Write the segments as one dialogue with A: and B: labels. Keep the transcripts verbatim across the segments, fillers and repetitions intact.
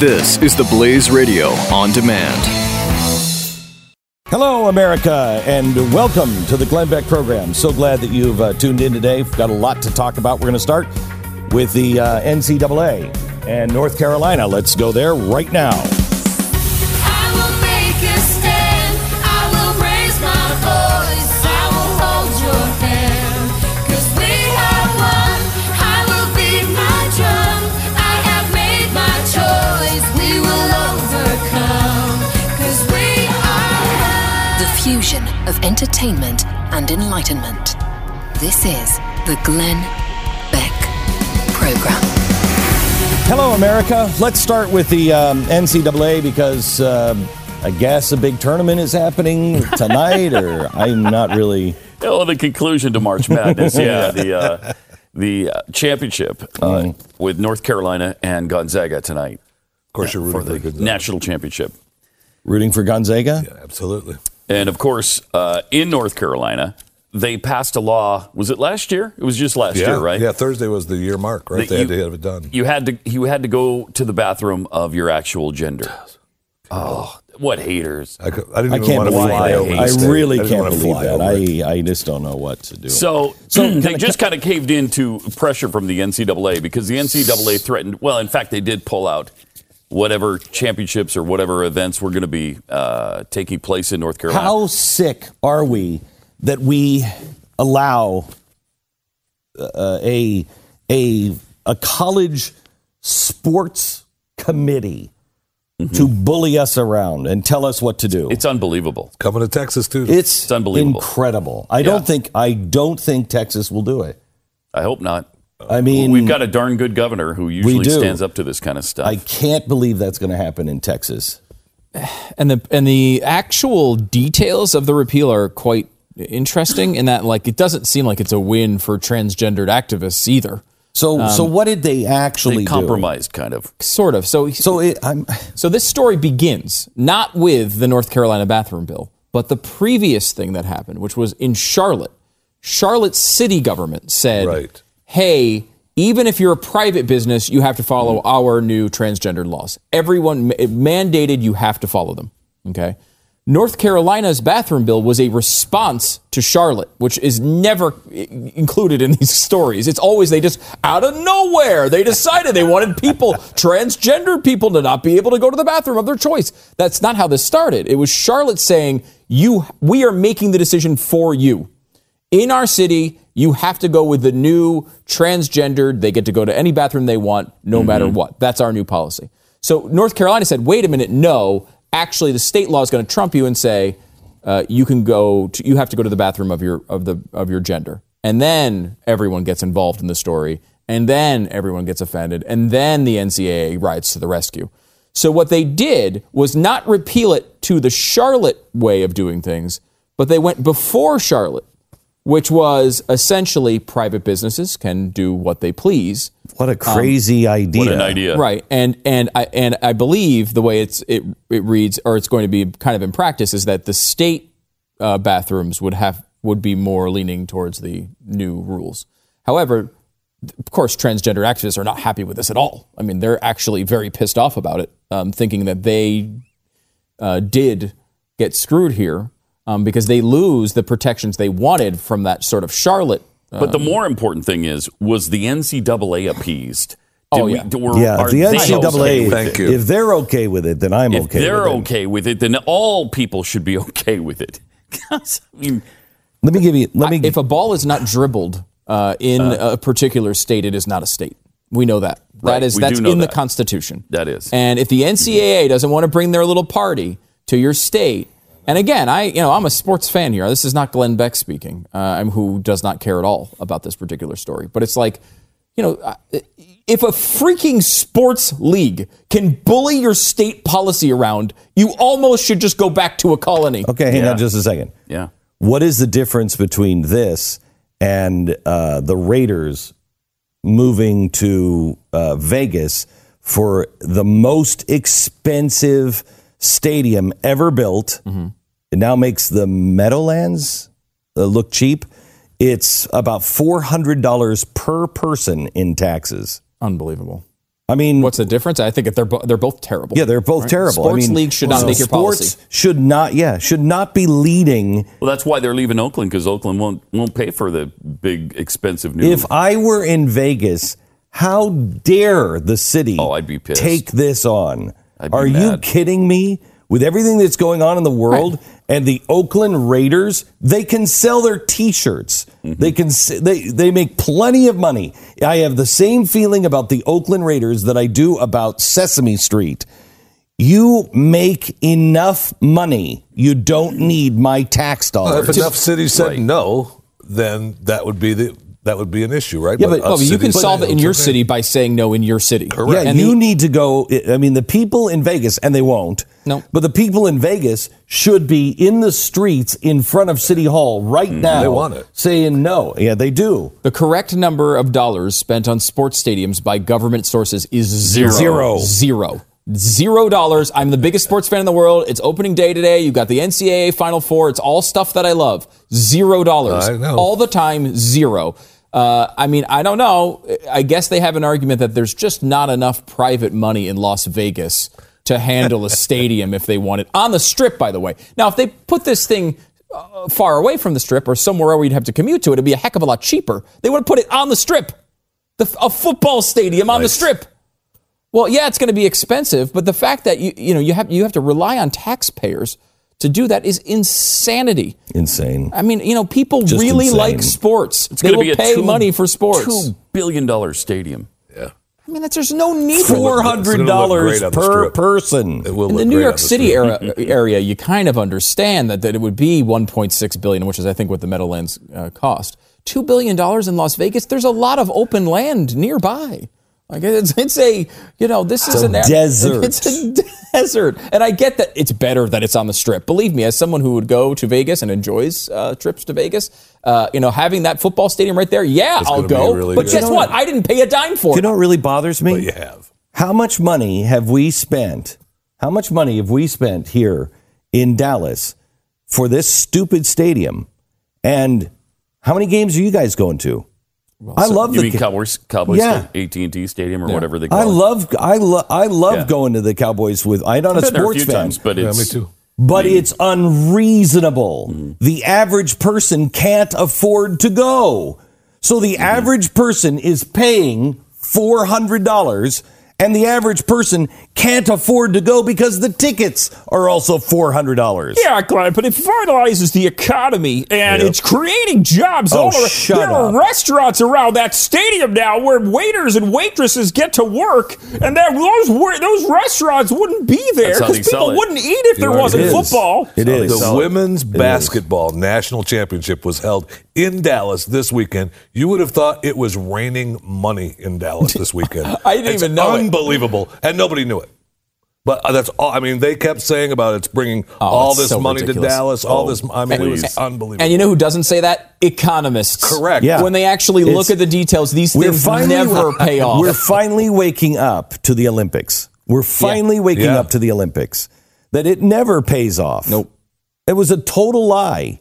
A: This is the Blaze Radio on demand.
B: Hello, America, and welcome to the Glenn Beck program. So glad that you've uh, tuned in today. We've got a lot to talk about. We're going to start with the uh, N C double A and North Carolina. Let's go there right now.
C: I will make a stand. I will raise my voice. I will hold your hand. 'Cause we are one. I will beat my drum. I have made my choice. We will overcome. 'Cause we are one.
D: The fusion of entertainment and enlightenment. This is the Glenn Beck program.
B: Hello, America. Let's start with the um, N C double A because um, I guess a big tournament is happening tonight, or I'm not really...
E: Oh, the conclusion to March Madness, yeah, the uh, the uh, championship uh,
B: Mm.
E: with North Carolina and Gonzaga tonight.
F: Of course, you're rooting
E: for
F: for
E: the
F: good luck.
E: national championship.
B: Rooting for Gonzaga?
F: Yeah, absolutely.
E: And of course, uh, in North Carolina, they passed a law. Was it last year? It was just last
F: Yeah,
E: year, right?
F: yeah. Thursday was the year mark, right?
E: That
F: They had
E: you-
F: to have it done.
E: You had to you had to go to the bathroom of your actual gender. Oh, what haters!
F: I, could, I didn't
B: I
F: even
B: can't
F: want to
B: believe
F: fly
B: that.
F: over.
B: I
F: the state.
B: really
F: I didn't
B: can't
F: want to
B: believe
F: fly
B: that.
F: over it.
B: I, I just don't know what to do.
E: So,
B: So,
E: they
B: kinda
E: just
B: ca-
E: kind of caved into pressure from the N C double A because the N C double A threatened. Well, in fact, they did pull out whatever championships or whatever events were going to be uh, taking place in North Carolina.
B: How sick are we that we allow uh, a a a college sports committee to bully us around and tell us what to do?
E: It's unbelievable.
F: Coming to Texas too.
B: It's,
E: It's unbelievable.
B: incredible. I
E: Yeah.
B: don't think I don't think Texas will do it.
E: I hope not.
B: I mean,
E: We've got a darn good governor who usually
B: do.
E: stands up to this kind of stuff.
B: I can't believe that's going to happen in Texas.
G: And the and the actual details of the repeal are quite interesting in that, like, it doesn't seem like it's a win for transgendered activists either.
B: So, so what did they actually
E: they
B: do?
E: compromised, kind of.
G: Sort of. So
B: So it, I'm.
G: So this story begins not with the North Carolina bathroom bill, but the previous thing that happened, which was in Charlotte. Charlotte city government said,
F: Right.
G: hey, even if you're a private business, you have to follow our new transgendered laws. Everyone it mandated you have to follow them. Okay. North Carolina's bathroom bill was a response to Charlotte, which is never i- included in these stories. It's always they just, out of nowhere, they decided they wanted people, transgender people, to not be able to go to the bathroom of their choice. That's not how this started. It was Charlotte saying, "You, we are making the decision for you. In our city, you have to go with the new transgendered. They get to go to any bathroom they want, no matter what. That's our new policy." So North Carolina said, wait a minute, no. Actually, the state law is going to trump you and say uh, you can go. To, you have to go to the bathroom of your of the of your gender, and then everyone gets involved in the story, and then everyone gets offended, and then the N C double A rides to the rescue. So what they did was not repeal it to the Charlotte way of doing things, but they went before Charlotte, which was essentially private businesses can do what they please.
B: What a crazy idea!
E: What an idea.
G: Right, and and I and I believe the way it's it it reads, or it's going to be kind of in practice, is that the state uh, bathrooms would have would be more leaning towards the new rules. However, of course, transgender activists are not happy with this at all. I mean, they're actually very pissed off about it, um, thinking that they uh, did get screwed here um, because they lose the protections they wanted from that sort of Charlotte.
E: But the more important thing is, was the N C double A appeased? Did
G: Oh,
E: we-
G: yeah.
E: were-
B: Yeah,
E: are
B: if the
E: they
B: N C double A,
E: okay with
F: Thank
E: it?
F: you.
B: if they're okay with it, then I'm
E: If
B: okay
E: they're
B: with it.
E: okay with it, then all people should be okay with it. 'Cause, I mean,
B: Let me give you. Let me.
G: If a ball is not dribbled uh, in a particular state, it is not a state. We know that.
E: Right,
G: That is
E: we
G: that's
E: do know
G: in the
E: that.
G: Constitution.
E: That is.
G: And if the N C double A doesn't want to bring their little party to your state, and again, I you know I'm a sports fan here. This is not Glenn Beck speaking, uh, I'm who does not care at all about this particular story. But it's like, you know, uh, if a freaking sports league can bully your state policy around, you almost should just go back to a colony.
B: okay, hang
E: Yeah.
B: on just a second.
E: yeah.
B: What is the difference between this and uh, the Raiders moving to uh, Vegas for the most expensive stadium ever built?
G: Mm-hmm.
B: It now makes the Meadowlands uh, look cheap. It's about four hundred dollars per person in taxes.
G: Unbelievable.
B: I mean,
G: What's the difference? I think if they're bo- they're both terrible.
B: yeah, they're both
G: right?
B: terrible.
G: Sports
B: I mean,
G: leagues should not
B: so
G: make your
B: sports
G: policy.
B: should not, yeah, should not be leading.
E: Well, that's why they're leaving Oakland, because Oakland won't won't pay for the big, expensive new.
B: If I were in Vegas, how dare the city
E: Oh, I'd be pissed.
B: take this on?
E: I'd be
B: Are you
E: mad.
B: kidding me? With everything that's going on in the world and the Oakland Raiders, they can sell their T-shirts.
E: Mm-hmm.
B: They can s- they they make plenty of money. I have the same feeling about the Oakland Raiders that I do about Sesame Street. You make enough money. You don't need my tax
F: Well,
B: dollars.
F: if enough cities said
E: Right.
F: no, then that would be the that would be an issue, right?
B: Yeah, but-
F: us
G: Well, but you can
F: cities-
G: solve it in your
F: Okay.
G: city by saying no in your city.
B: Yeah,
G: And
B: you
G: the-
B: need to go. I mean, the people in Vegas, and they won't.
G: No.
B: But the people in Vegas should be in the streets in front of City Hall right now.
F: They want it.
B: Saying no. Yeah, they do.
G: The correct number of dollars spent on sports stadiums by government sources is zero.
B: Zero.
G: Zero. Zero dollars. I'm the biggest sports fan in the world. It's opening day today. You've got the N C double A Final Four. It's all stuff that I love. Zero dollars.
F: I know.
G: All the time, zero. Uh, I mean, I don't know. I guess they have an argument that there's just not enough private money in Las Vegas to handle a stadium if they want it. On the Strip, by the way. Now, if they put this thing uh, far away from the Strip or somewhere where you'd have to commute to it, it'd be a heck of a lot cheaper. They would have put it on the Strip. The, a football stadium on the
F: Nice.
G: Strip. Well, yeah, it's going to be expensive, but the fact that you you know you have you have to rely on taxpayers to do that is insanity.
B: Insane.
G: I mean, you know, people
B: Just
G: really
B: insane.
G: like sports.
E: It's
G: They
E: gonna
G: will
E: be a
G: pay
E: two-
G: money for sports.
E: two billion dollar stadium.
F: Yeah.
G: I mean, that's, there's no need for
B: Four
G: it.
B: hundred
F: It's
B: dollars
F: gonna look great on the
B: per
F: Strip.
B: person.
F: It will
G: In
F: look
G: the New
F: great
G: York
F: on the
G: City
F: street.
G: era, area, you kind of understand that, that it would be one point six billion dollars, which is, I think, what the Meadowlands uh, cost. two billion dollars in Las Vegas, there's a lot of open land nearby. Like it's, it's a, you know, this is
B: a
G: an
B: desert.
G: It's a desert. And I get that it's better that it's on the Strip. Believe me, as someone who would go to Vegas and enjoys uh, trips to Vegas, uh, you know, having that football stadium right there, yeah,
F: It's
G: I'll
F: gonna be
G: go.
F: really
G: but
F: good.
G: guess
B: You know
G: what?
B: what?
G: I didn't pay a dime for
B: You
G: it.
B: know what really bothers me?
F: But you have.
B: How much money have we spent? How much money have we spent here in Dallas for this stupid stadium? And how many games are you guys going to? I love
E: You
B: the
E: mean Cowboys, Cowboys
B: Yeah.
E: A T and T Stadium or whatever they call
B: I
E: it?
B: love I love I love
E: Yeah.
B: going to the Cowboys with. I'm not a
E: I've been there a
B: sports
E: few
B: fan,
E: times, but
F: Yeah,
E: it's
F: me too.
B: but it's unreasonable. The average person can't afford to go, so the average person is paying four hundred dollars. And the average person can't afford to go because the tickets are also four hundred dollars.
G: Yeah, Glenn, but it vitalizes the economy and
F: Yep.
G: it's creating jobs
B: Oh,
G: all around.
B: shut
G: there
B: up.
G: are restaurants around that stadium now where waiters and waitresses get to work, and that those wa- those restaurants wouldn't be there
E: That's how
G: because
E: they sell
G: people
E: it.
G: wouldn't eat if
F: You
G: there
F: know what
G: wasn't
F: it is?
G: football.
B: It is.
F: The
B: Sell it.
F: women's basketball national championship was held in Dallas this weekend. You would have thought it was raining money in Dallas this weekend.
G: I didn't
F: It's
G: even know it.
F: Unbelievable, and nobody knew it. But uh, that's all. I mean, they kept saying about it's bringing
G: Oh,
F: all
G: it's
F: this
G: so
F: money
G: ridiculous.
F: to Dallas. All
E: Oh,
F: this. I mean, it was
E: please.
F: unbelievable.
G: And you know who doesn't say that? Economists.
F: Correct.
B: Yeah.
G: When they actually
B: It's-
G: look at the details, these
B: We're
G: things
B: finally
G: never pay off.
B: We're finally waking up to the Olympics. We're finally waking
F: Yeah.
B: up to the Olympics. That it never pays off.
G: Nope.
B: It was a total lie.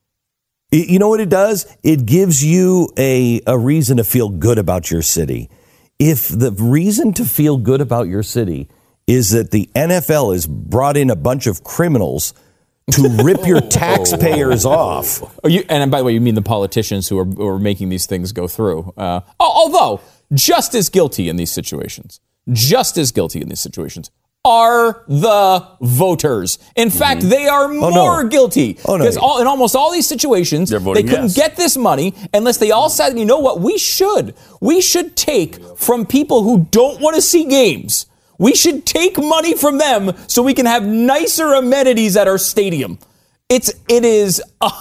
B: Y- You know what it does? It gives you a, a reason to feel good about your city. If the reason to feel good about your city is that the N F L has brought in a bunch of criminals to rip your taxpayers off.
G: Oh, you, and by the way, you mean the politicians who are, who are making these things go through. Uh, al- although, just as guilty in these situations, just as guilty in these situations are the voters. In fact, they are more
B: no.
G: guilty.
B: Oh, no.
G: Because all, in almost all these situations,
E: They're
G: they
E: voting
G: couldn't
E: yes.
G: get this money unless they all said, you know what, we should. We should take from people who don't want to see games. We should take money from them so we can have nicer amenities at our stadium. It's it is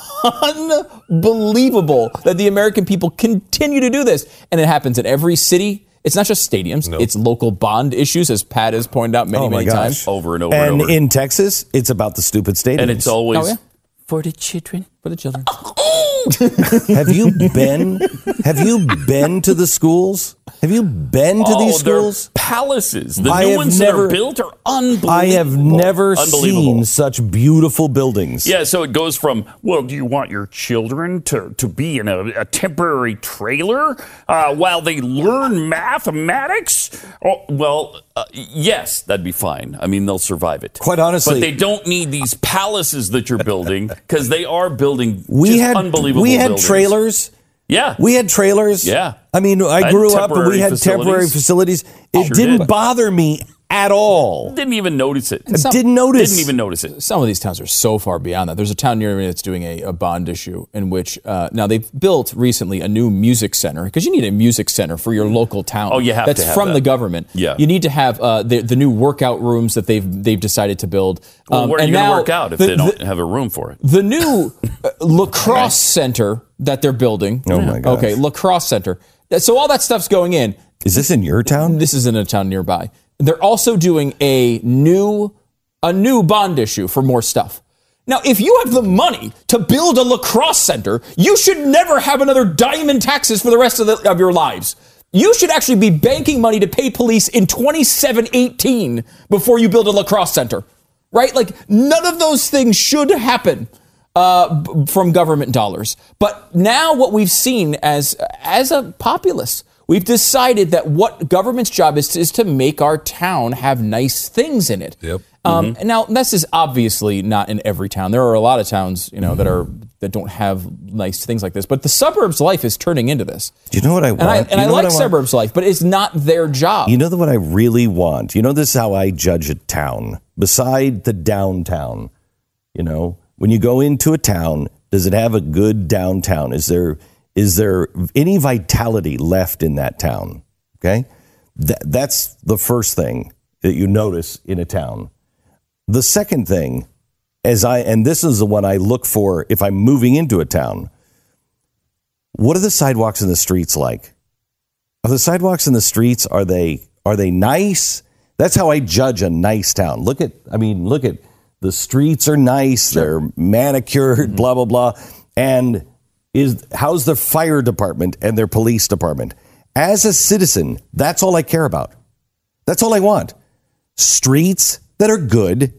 G: unbelievable that the American people continue to do this, and it happens in every city. It's not just stadiums;
F: Nope.
G: it's local bond issues, as Pat has pointed out many,
B: Oh, my
G: many
B: gosh.
G: times.
E: over and over
B: And
E: and over.
B: in Texas, it's about the stupid stadiums.
E: and it's always
G: Oh, yeah.
E: for the children.
G: For the children.
B: Have you been? Have you been to the schools? Have you been to
E: oh,
B: these schools?
E: Palaces. The
B: I
E: new
B: have
E: ones
B: never,
E: that are built are unbelievable.
B: I have never
E: Unbelievable.
B: seen such beautiful buildings.
E: Yeah, so it goes from, well, do you want your children to, to be in a, a temporary trailer uh, while they learn mathematics? Oh, well, uh, yes, that'd be fine. I mean, they'll survive it.
B: Quite honestly.
E: But they don't need these palaces that you're building because they are building
B: we
E: just
B: had,
E: unbelievable
B: We had
E: buildings.
B: trailers.
E: Yeah.
B: We had trailers.
E: Yeah.
B: I mean, I,
E: I had
B: grew up and we
E: temporary
B: had temporary
E: facilities.
B: facilities. It
E: Sure
B: didn't
E: did.
B: bother me at all.
E: Didn't even notice it.
B: I didn't notice.
E: Didn't even notice it.
G: Some of these towns are so far beyond that. There's a town near me that's doing a, a bond issue in which, uh, now they've built recently a new music center, because you need a music center for your local town.
E: Oh, you have
G: that's
E: to have
G: from
E: that.
G: the government.
E: Yeah.
G: You need to have uh, the, the new workout rooms that they've they've decided to build.
E: Well,
G: Um,
E: where are
G: and
E: you going to
G: now
E: work out if
G: the-
E: they don't
G: the-
E: have a room for it?
G: The new uh, lacrosse center that they're building.
B: Oh, my gosh.
G: Okay, lacrosse center. So all that stuff's going in.
B: Is this in your town?
G: This is in a town nearby. They're also doing a new a new bond issue for more stuff. Now, if you have the money to build a lacrosse center, you should never have another dime in taxes for the rest of, the, of your lives. You should actually be banking money to pay police in twenty-seven eighteen before you build a lacrosse center, right? Like, none of those things should happen uh, b- from government dollars. But now what we've seen as as a populace, we've decided that what government's job is to, is to make our town have nice things in it.
F: Yep.
G: Um, and now, this is obviously not in every town. There are a lot of towns, you know, that are that don't have nice things like this. But the suburbs life is turning into this.
B: Do you know what I want?
G: And I, and
B: You
G: I
B: know what
G: like
B: I want?
G: suburbs life, but it's not their job.
B: You know what I really want? You know, this is how I judge a town. Beside the downtown, you know, when you go into a town, does it have a good downtown? Is there is there any vitality left in that town? Okay, Th- that's the first thing that you notice in a town. The second thing, as I and this is the one I look for if I'm moving into a town. What are the sidewalks in the streets like? Are the sidewalks in the streets, are they are they nice? That's how I judge a nice town. Look at, I mean, look at, the streets are nice, they're manicured, mm-hmm. blah, blah, blah. And is how's the fire department and their police department? As a citizen, that's all I care about. That's all I want. Streets that are good,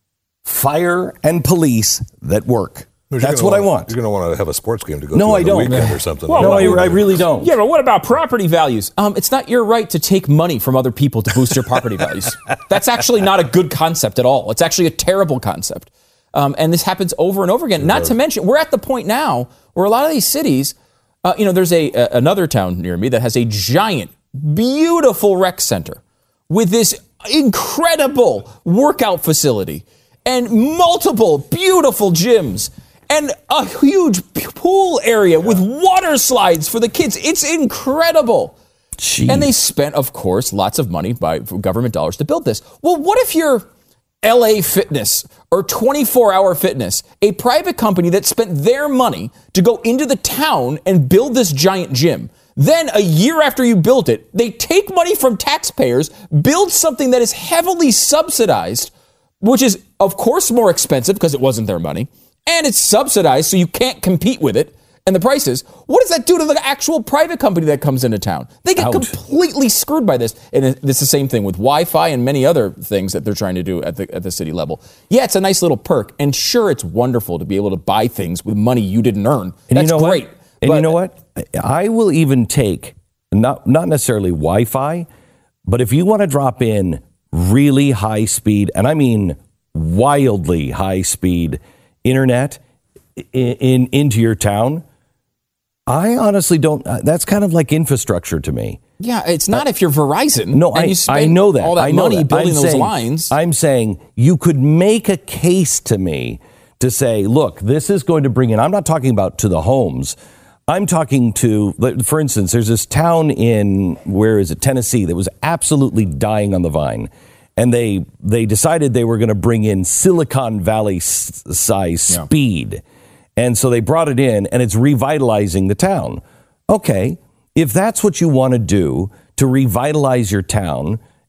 B: fire and police that work.
F: You're
B: That's
F: gonna
B: what
F: wanna,
B: I want.
F: You're going to want to have a sports game to go
B: No,
F: to on
B: I
F: the
B: don't.
F: weekend or something.
B: No, I, I really don't.
G: Yeah, but what about property values? Um, it's not your right to take money from other people to boost your property values. That's actually not a good concept at all. It's actually a terrible concept. Um, and this happens over and over again. Not to mention, we're at the point now where a lot of these cities, uh, you know, there's a, a another town near me that has a giant, beautiful rec center with this incredible workout facility and multiple beautiful gyms. And a huge pool area with water slides for the kids. It's incredible.
B: Jeez.
G: And they spent, of course, lots of money by government dollars to build this. Well, what if you're L A Fitness or twenty-four hour Fitness, a private company that spent their money to go into the town and build this giant gym? Then a year after you built it, they take money from taxpayers, build something that is heavily subsidized, which is, of course, more expensive because it wasn't their money. And it's subsidized, so you can't compete with it and the prices. What does that do to the actual private company that comes into town? They get
B: Ouch.
G: completely screwed by this. And it's the same thing with Wi-Fi and many other things that they're trying to do at the at the city level. Yeah, it's a nice little perk. And sure, it's wonderful to be able to buy things with money you didn't earn.
B: And
G: That's
B: you know
G: great.
B: What? And
G: But-
B: you know what? I will even take, not not necessarily Wi-Fi, but if you want to drop in really high speed, and I mean wildly high speed internet in, in into your town, I honestly don't. Uh, that's kind of like infrastructure to me.
G: Yeah, it's not if you're Verizon.
B: No,
G: and
B: I,
G: you spend
B: I know that.
G: all that
B: I know
G: money
B: that.
G: building
B: I'm
G: those
B: saying,
G: lines.
B: I'm saying you could make a case to me to say, look, this is going to bring in. I'm not talking about to the homes. I'm talking to, for instance, there's this town in, where is it, Tennessee, that was absolutely dying on the vine. And they they decided they were going to bring in Silicon Valley s- size
G: Yeah.
B: speed. And so they brought it in, and it's revitalizing the town. Okay, if that's what you want to do to revitalize your town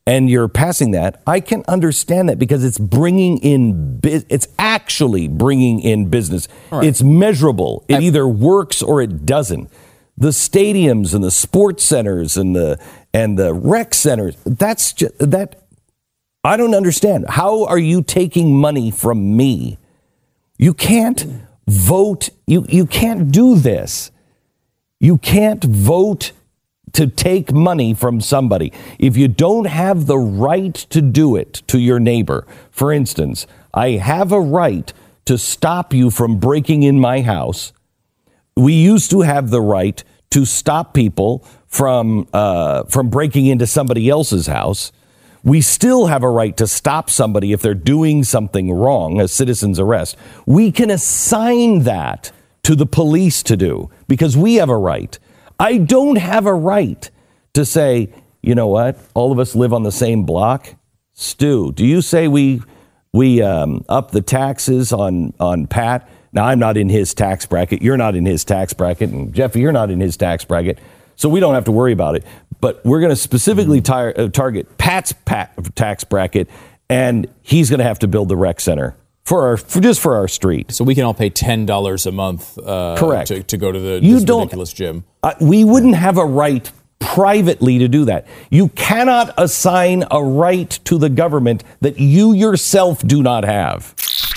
B: and you're passing that, I can understand that because it's bringing in, bu- it's actually bringing in business.
G: All right.
B: It's measurable. It
G: I-
B: either works or it doesn't. The stadiums and the sports centers and the and the rec centers, that's just, that, I don't understand. How are you taking money from me? You can't vote. You, you can't do this. You can't vote to take money from somebody. If you don't have the right to do it to your neighbor, for instance, I have a right to stop you from breaking in my house. We used to have the right to stop people from uh, from breaking into somebody else's house. We still have a right to stop somebody if they're doing something wrong, a citizen's arrest. We can assign that to the police to do because we have a right. I don't have a right to say, you know what, all of us live on the same block. Stu, do you say we we um, up the taxes on, on Pat? Now, I'm not in his tax bracket. You're not in his tax bracket. And Jeffy, you're not in his tax bracket. So we don't have to worry about it. But we're going to specifically tar- uh, target Pat's pat- tax bracket, and he's going to have to build the rec center for our for just for our street.
G: So we can all pay ten dollars a month uh,
B: Correct.
G: To, to go to the
B: You
G: this
B: don't-
G: ridiculous gym.
B: Uh, we wouldn't have a right privately to do that. You cannot assign a right to the government that you yourself do not have.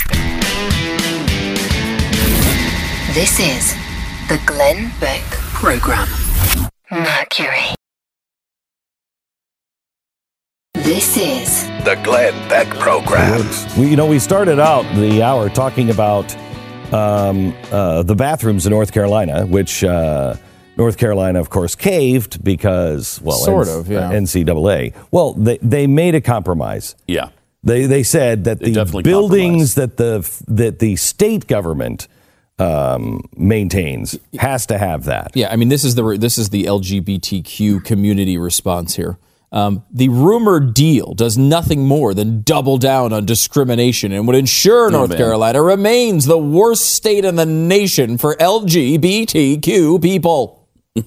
D: This is the Glenn Beck Program. Mercury. This is
A: The Glenn Beck Program.
B: We, you know, we started out the hour talking about um, uh, the bathrooms in North Carolina, which uh, North Carolina, of course, caved because, well,
G: Sort
B: N-
G: of, yeah.
B: uh, N C double A. Well, they, they made a compromise.
E: Yeah.
B: They they said that
E: They
B: the
E: definitely
B: buildings that the that the state government um, maintains has to have that.
G: Yeah, I mean, this is the this is the L G B T Q community response here. Um, the rumored deal does nothing more than double down on discrimination and would ensure North
E: man.
G: Carolina remains the worst state in the nation for L G B T Q people.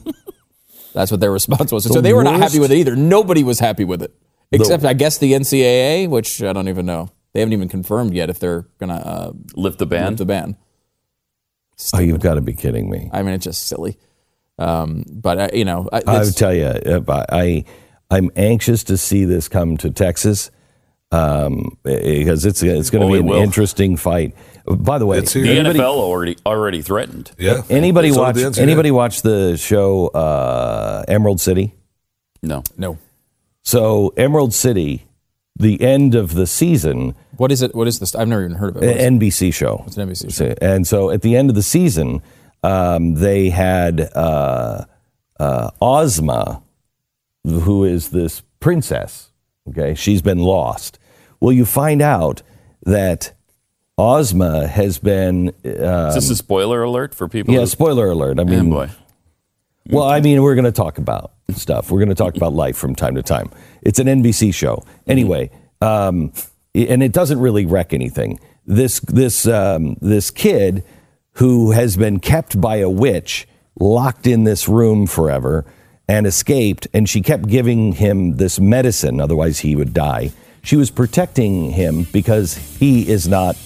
G: That's what their response was. So
B: The
G: they were not
B: worst?
G: happy with it either. Nobody was happy with it, except I guess the N C double A, which I don't even know. They haven't even confirmed yet if they're gonna uh,
E: Lift the ban.
G: lift the ban.
B: Oh, you've got to be kidding me.
G: I mean, it's just silly. Um, but uh, you know,
B: I
G: it's-
B: would tell you, if I, I I'm anxious to see this come to Texas um, because it's it's going to
E: Oh,
B: be
E: it
B: an
E: will.
B: interesting fight. By the way,
F: It's here.
E: The
B: anybody,
E: N F L already already threatened.
F: Yeah.
B: anybody
F: So did
B: watch
F: the N C double A.
B: anybody watch the show uh, Emerald City?
E: No.
G: no.
B: So Emerald City, the end of the season,
G: What is it? What is this? I've never even heard of it. What is it?
B: N B C show.
G: It's an N B C show.
B: And so at the end of the season, um, they had uh, uh, Ozma, who is this princess. Okay, she's been lost. Well, you find out that Ozma has been. Uh,
E: Is this a spoiler alert for people?
B: yeah,
E: who-
B: spoiler alert. I
E: Oh,
B: mean,
E: boy.
B: well, I mean, we're going to talk about stuff. We're going to talk about life from time to time. It's an N B C show. Anyway, um, and it doesn't really wreck anything. This this um, this kid who has been kept by a witch, locked in this room forever, and escaped, and she kept giving him this medicine, otherwise he would die. She was protecting him because he is not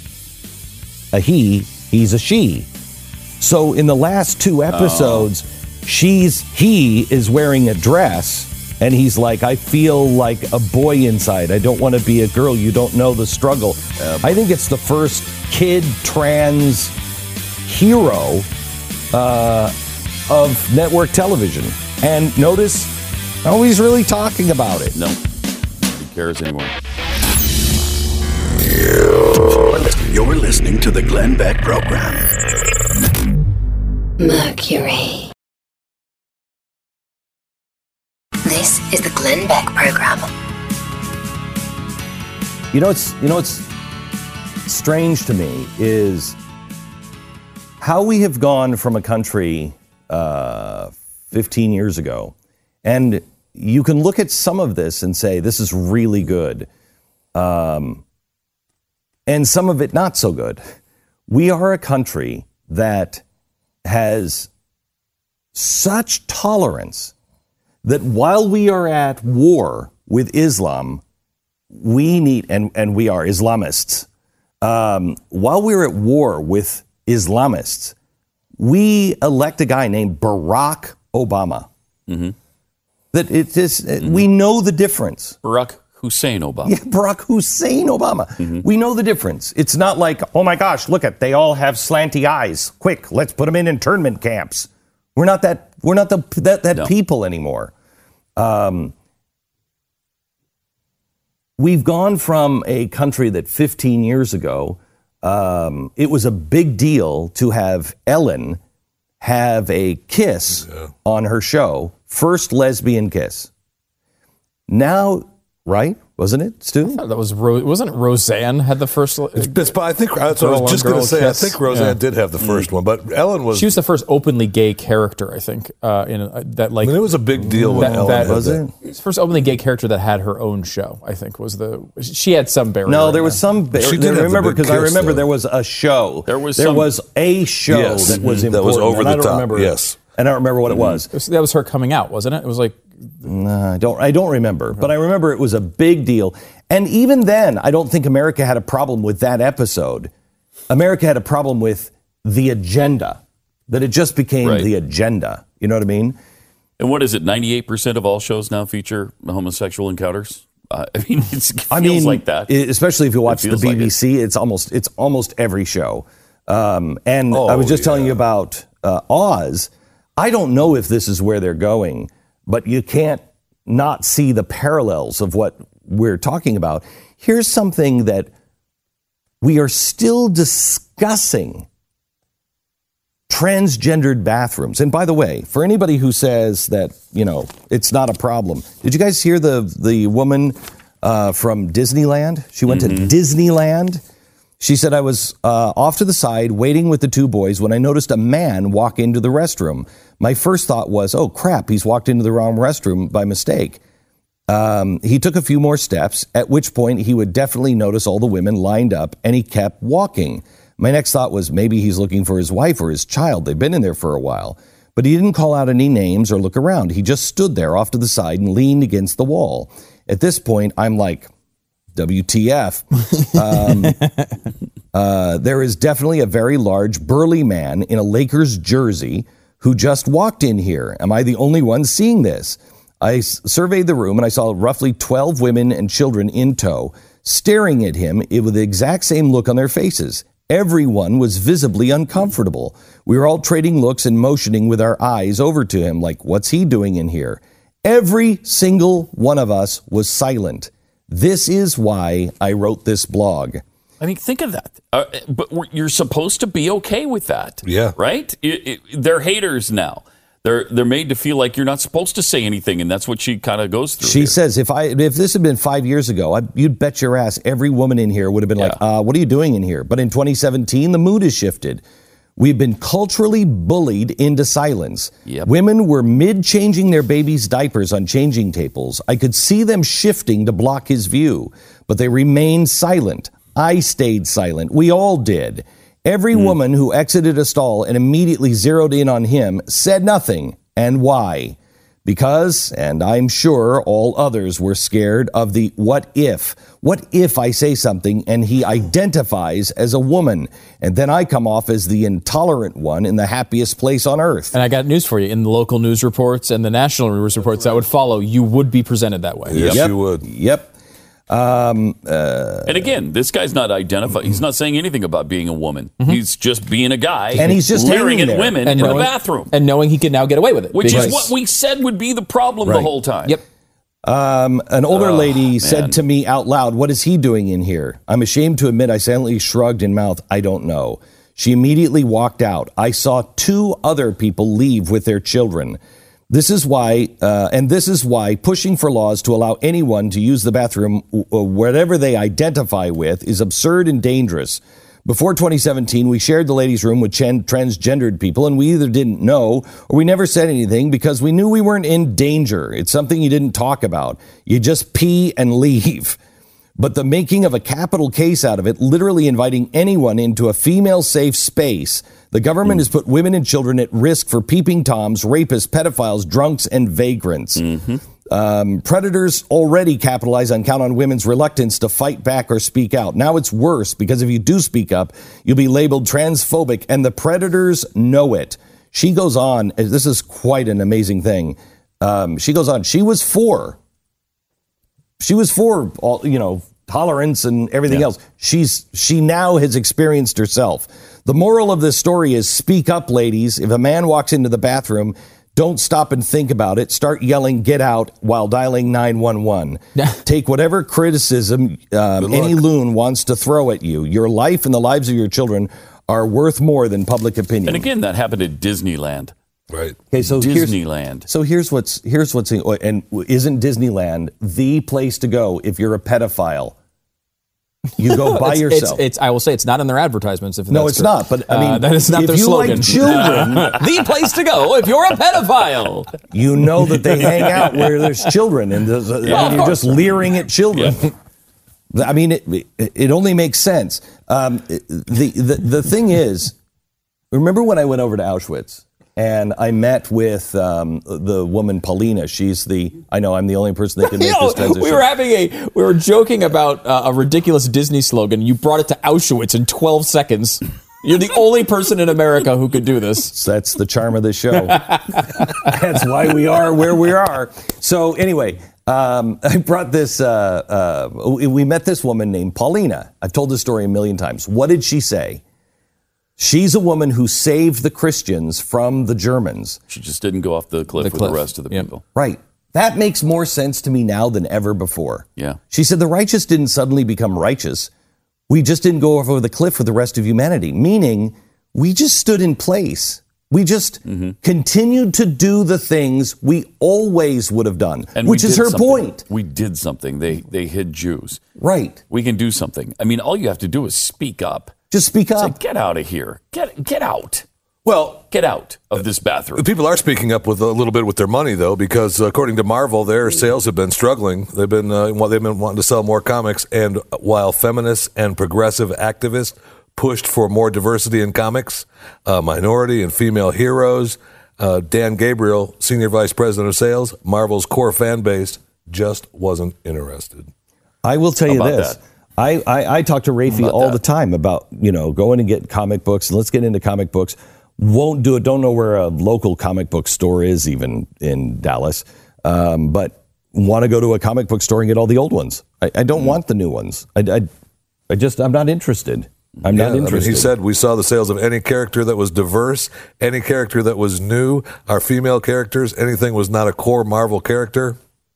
B: a he, he's a she. So in the last two episodes, she's he is wearing a dress, and he's like, I feel like a boy inside. I don't want to be a girl. You don't know the struggle. I think it's the first kid trans hero uh, of network television. And notice, nobody's really talking about it.
E: No. Who cares anymore?
A: You're listening to The Glenn Beck Program.
D: Mercury. This is the Glenn Beck Program.
B: You know, it's you know, it's strange to me is how we have gone from a country uh, fifteen years ago, and you can look at some of this and say this is really good, um, and some of it not so good. We are a country that has such tolerance that while we are at war with Islam, we need, and, and we are Islamists, um, while we're at war with Islamists, we elect a guy named Barack Obama. Mm-hmm. That it is, mm-hmm. we know the difference.
E: Barack Hussein Obama.
B: Yeah, Barack Hussein Obama. Mm-hmm. We know the difference. It's not like, oh my gosh, look at, they all have slanty eyes. Quick, let's put them in internment camps. We're not that, we're not the, that, that no. people anymore. Um, we've gone from a country that fifteen years ago, um, it was a big deal to have Ellen have a kiss yeah. on her show. First lesbian kiss. Now, right? Wasn't it, Stu?
G: That was Ro- wasn't it Roseanne had the first?
F: It's, it's, I think that's what I was just going to say. Kiss. I think Roseanne yeah. did have the first mm. one, but Ellen was.
G: She was the first openly gay character, I think. Uh, in uh, that, like,
F: I mean, it was a big deal when
G: that,
F: Ellen
G: that,
F: was it.
G: It was the first openly gay character that had her own show. I think was the. She had some barrier.
B: No, there was some. Bar-
F: she did
B: I remember because I remember
F: though.
B: there was a show.
E: There was
B: there
E: some,
B: was a show
F: yes,
B: that was
F: mm-hmm.
B: important.
F: That was over the
B: I don't
F: top.
B: Remember,
F: yes,
B: and I don't remember what
G: mm-hmm.
B: it was.
G: it was. That was her coming out, wasn't it? It was like.
B: No, I don't. I don't remember, but I remember it was a big deal. And even then, I don't think America had a problem with that episode. America had a problem with the agenda, that it just became
E: right.
B: the agenda. You know what I mean?
E: And what is it? ninety-eight percent of all shows now feature homosexual encounters. Uh, I mean, it's, it feels
B: I mean,
E: like that.
B: Especially if you watch the B B C,
E: like it.
B: it's almost it's almost every show. Um, and
F: oh,
B: I was just
F: yeah.
B: telling you about uh, Oz. I don't know if this is where they're going, but you can't not see the parallels of what we're talking about. Here's something that we are still discussing. Transgendered bathrooms. And by the way, for anybody who says that, you know, it's not a problem, did you guys hear the the woman uh, from Disneyland? She went mm-hmm. to Disneyland. She said, I was uh, off to the side waiting with the two boys when I noticed a man walk into the restroom. My first thought was, oh, crap, he's walked into the wrong restroom by mistake. Um, he took a few more steps, at which point he would definitely notice all the women lined up, and he kept walking. My next thought was maybe he's looking for his wife or his child. They've been in there for a while. But he didn't call out any names or look around. He just stood there off to the side and leaned against the wall. At this point, I'm like, W T F. Um, uh, there is definitely a very large, burly man in a Lakers jersey who just walked in here. Am I the only one seeing this? I s- surveyed the room and I saw roughly twelve women and children in tow, staring at him with the exact same look on their faces. Everyone was visibly uncomfortable. We were all trading looks and motioning with our eyes over to him like, what's he doing in here? Every single one of us was silent. This is why I wrote this blog.
E: I mean, think of that. Uh, but we're, you're supposed to be okay with that.
F: Yeah.
E: Right? It, it, they're haters now. They're they're made to feel like you're not supposed to say anything, and that's what she kind of goes through.
B: She
E: here.
B: says, if I if this had been five years ago, I, you'd bet your ass every woman in here would have been
E: Yeah.
B: like, uh, what are you doing in here? But in twenty seventeen, the mood has shifted. We've been culturally bullied into silence.
E: Yep.
B: Women were mid-changing their babies' diapers on changing tables. I could see them shifting to block his view, but they remained silent. I stayed silent. We all did. Every mm. woman who exited a stall and immediately zeroed in on him said nothing. And why? Because, and I'm sure all others were scared of the what if. What if I say something and he identifies as a woman, and then I come off as the intolerant one in the happiest place on earth?
G: And I got news for you. In the local news reports and the national news reports that would follow, you would be presented that way.
F: Yes,
B: yep.
F: you would.
B: Yep. Um, uh,
E: and again, this guy's not identifying. He's not saying anything about being a woman.
G: Mm-hmm.
E: He's just being a guy,
B: and he's just
E: leering at
B: there.
E: women
G: and
E: in
G: knowing,
E: the bathroom,
G: and knowing he can now get away with it,
E: which
G: because,
E: is what we said would be the problem
B: right.
E: the whole time.
G: Yep.
B: Um, an older
E: Oh,
B: lady
E: man.
B: said to me out loud, what is he doing in here? I'm ashamed to admit I silently shrugged and mouthed, I don't know. She immediately walked out. I saw two other people leave with their children. This is why, uh, and this is why pushing for laws to allow anyone to use the bathroom, uh, whatever they identify with, is absurd and dangerous. Before twenty seventeen, we shared the ladies' room with chen- transgendered people, and we either didn't know or we never said anything because we knew we weren't in danger. It's something you didn't talk about. You just pee and leave. But the making of a capital case out of it, literally inviting anyone into a female-safe space, the government mm. has put women and children at risk for peeping toms, rapists, pedophiles, drunks, and vagrants.
E: Mm-hmm.
B: Um, predators already capitalize on count on women's reluctance to fight back or speak out. Now it's worse because if you do speak up, you'll be labeled transphobic, and the predators know it. She goes on. This is quite an amazing thing. Um, she goes on. She was for. She was for all, you know, tolerance and everything yeah. else. She's she now has experienced herself. The moral of this story is speak up, ladies. If a man walks into the bathroom, don't stop and think about it. Start yelling, get out, while dialing nine one one. Take whatever criticism um, any loon wants to throw at you. Your life and the lives of your children are worth more than public opinion.
E: And again, that happened at Disneyland.
F: Right.
B: Okay, so
E: Disneyland.
B: Here's, so here's what's here's what's and isn't Disneyland the place to go if you're a pedophile? You go by
G: it's,
B: yourself.
G: It's, it's, I will say it's not in their advertisements. If
B: no,
G: that's
B: it's
G: true.
B: not. But I mean,
G: uh, that is not
B: if
G: their
B: you
G: slogan.
B: like children,
G: the place to go if you're a pedophile.
B: You know that they hang out where there's children, and, there's a,
G: Yeah,
B: and you're just leering at children. Yeah. I mean, it, it only makes sense. Um, the, the the thing is, remember when I went over to Auschwitz? And I met with um, the woman Paulina. She's the. I know I'm the only person that can make
G: you know,
B: this transition.
G: We were having a. We were joking about uh, a ridiculous Disney slogan. You brought it to Auschwitz in twelve seconds. You're the only person in America who could do this.
B: That's the charm of the show. That's why we are where we are. So anyway, um, I brought this. Uh, uh, we met this woman named Paulina. I've told this story a million times. What did she say? She's a woman who saved the Christians from the Germans.
E: She just didn't go off the cliff
G: The
E: with
G: cliff.
E: the rest of the
G: Yep.
E: people.
B: Right. That makes more sense to me now than ever before.
E: Yeah.
B: She said the righteous didn't suddenly become righteous. We just didn't go over the cliff with the rest of humanity, meaning we just stood in place. We just mm-hmm. continued to do the things we always would have done,
E: and
B: which is her
E: something.
B: point.
E: We did something. They they hid Jews.
B: Right.
E: We can do something. I mean, all you have to do is speak up.
B: Just speak up.
E: Say, get out of here. Get get out.
F: Well,
E: get out of this bathroom.
F: People are speaking up with a little bit with their money, though, because according to Marvel, their sales have been struggling. They've been uh, well, they've been wanting to sell more comics, and while feminists and progressive activists pushed for more diversity in comics, uh, minority and female heroes, uh, Dan Gabriel, senior vice president of sales, Marvel's core fan base just wasn't interested.
B: I will tell you
E: about
B: this.
E: That?
B: I, I, I talk to Rafi all that? the time about, you know, going and get comic books, and let's get into comic books. Won't do it. Don't know where a local comic book store is even in Dallas, um, but want to go to a comic book store and get all the old ones. I, I don't mm. want the new ones. I, I, I just, I'm not interested. I'm
F: yeah,
B: not interested.
F: I mean, he said we saw the sales of any character that was diverse, any character that was new, our female characters, anything was not a core Marvel character.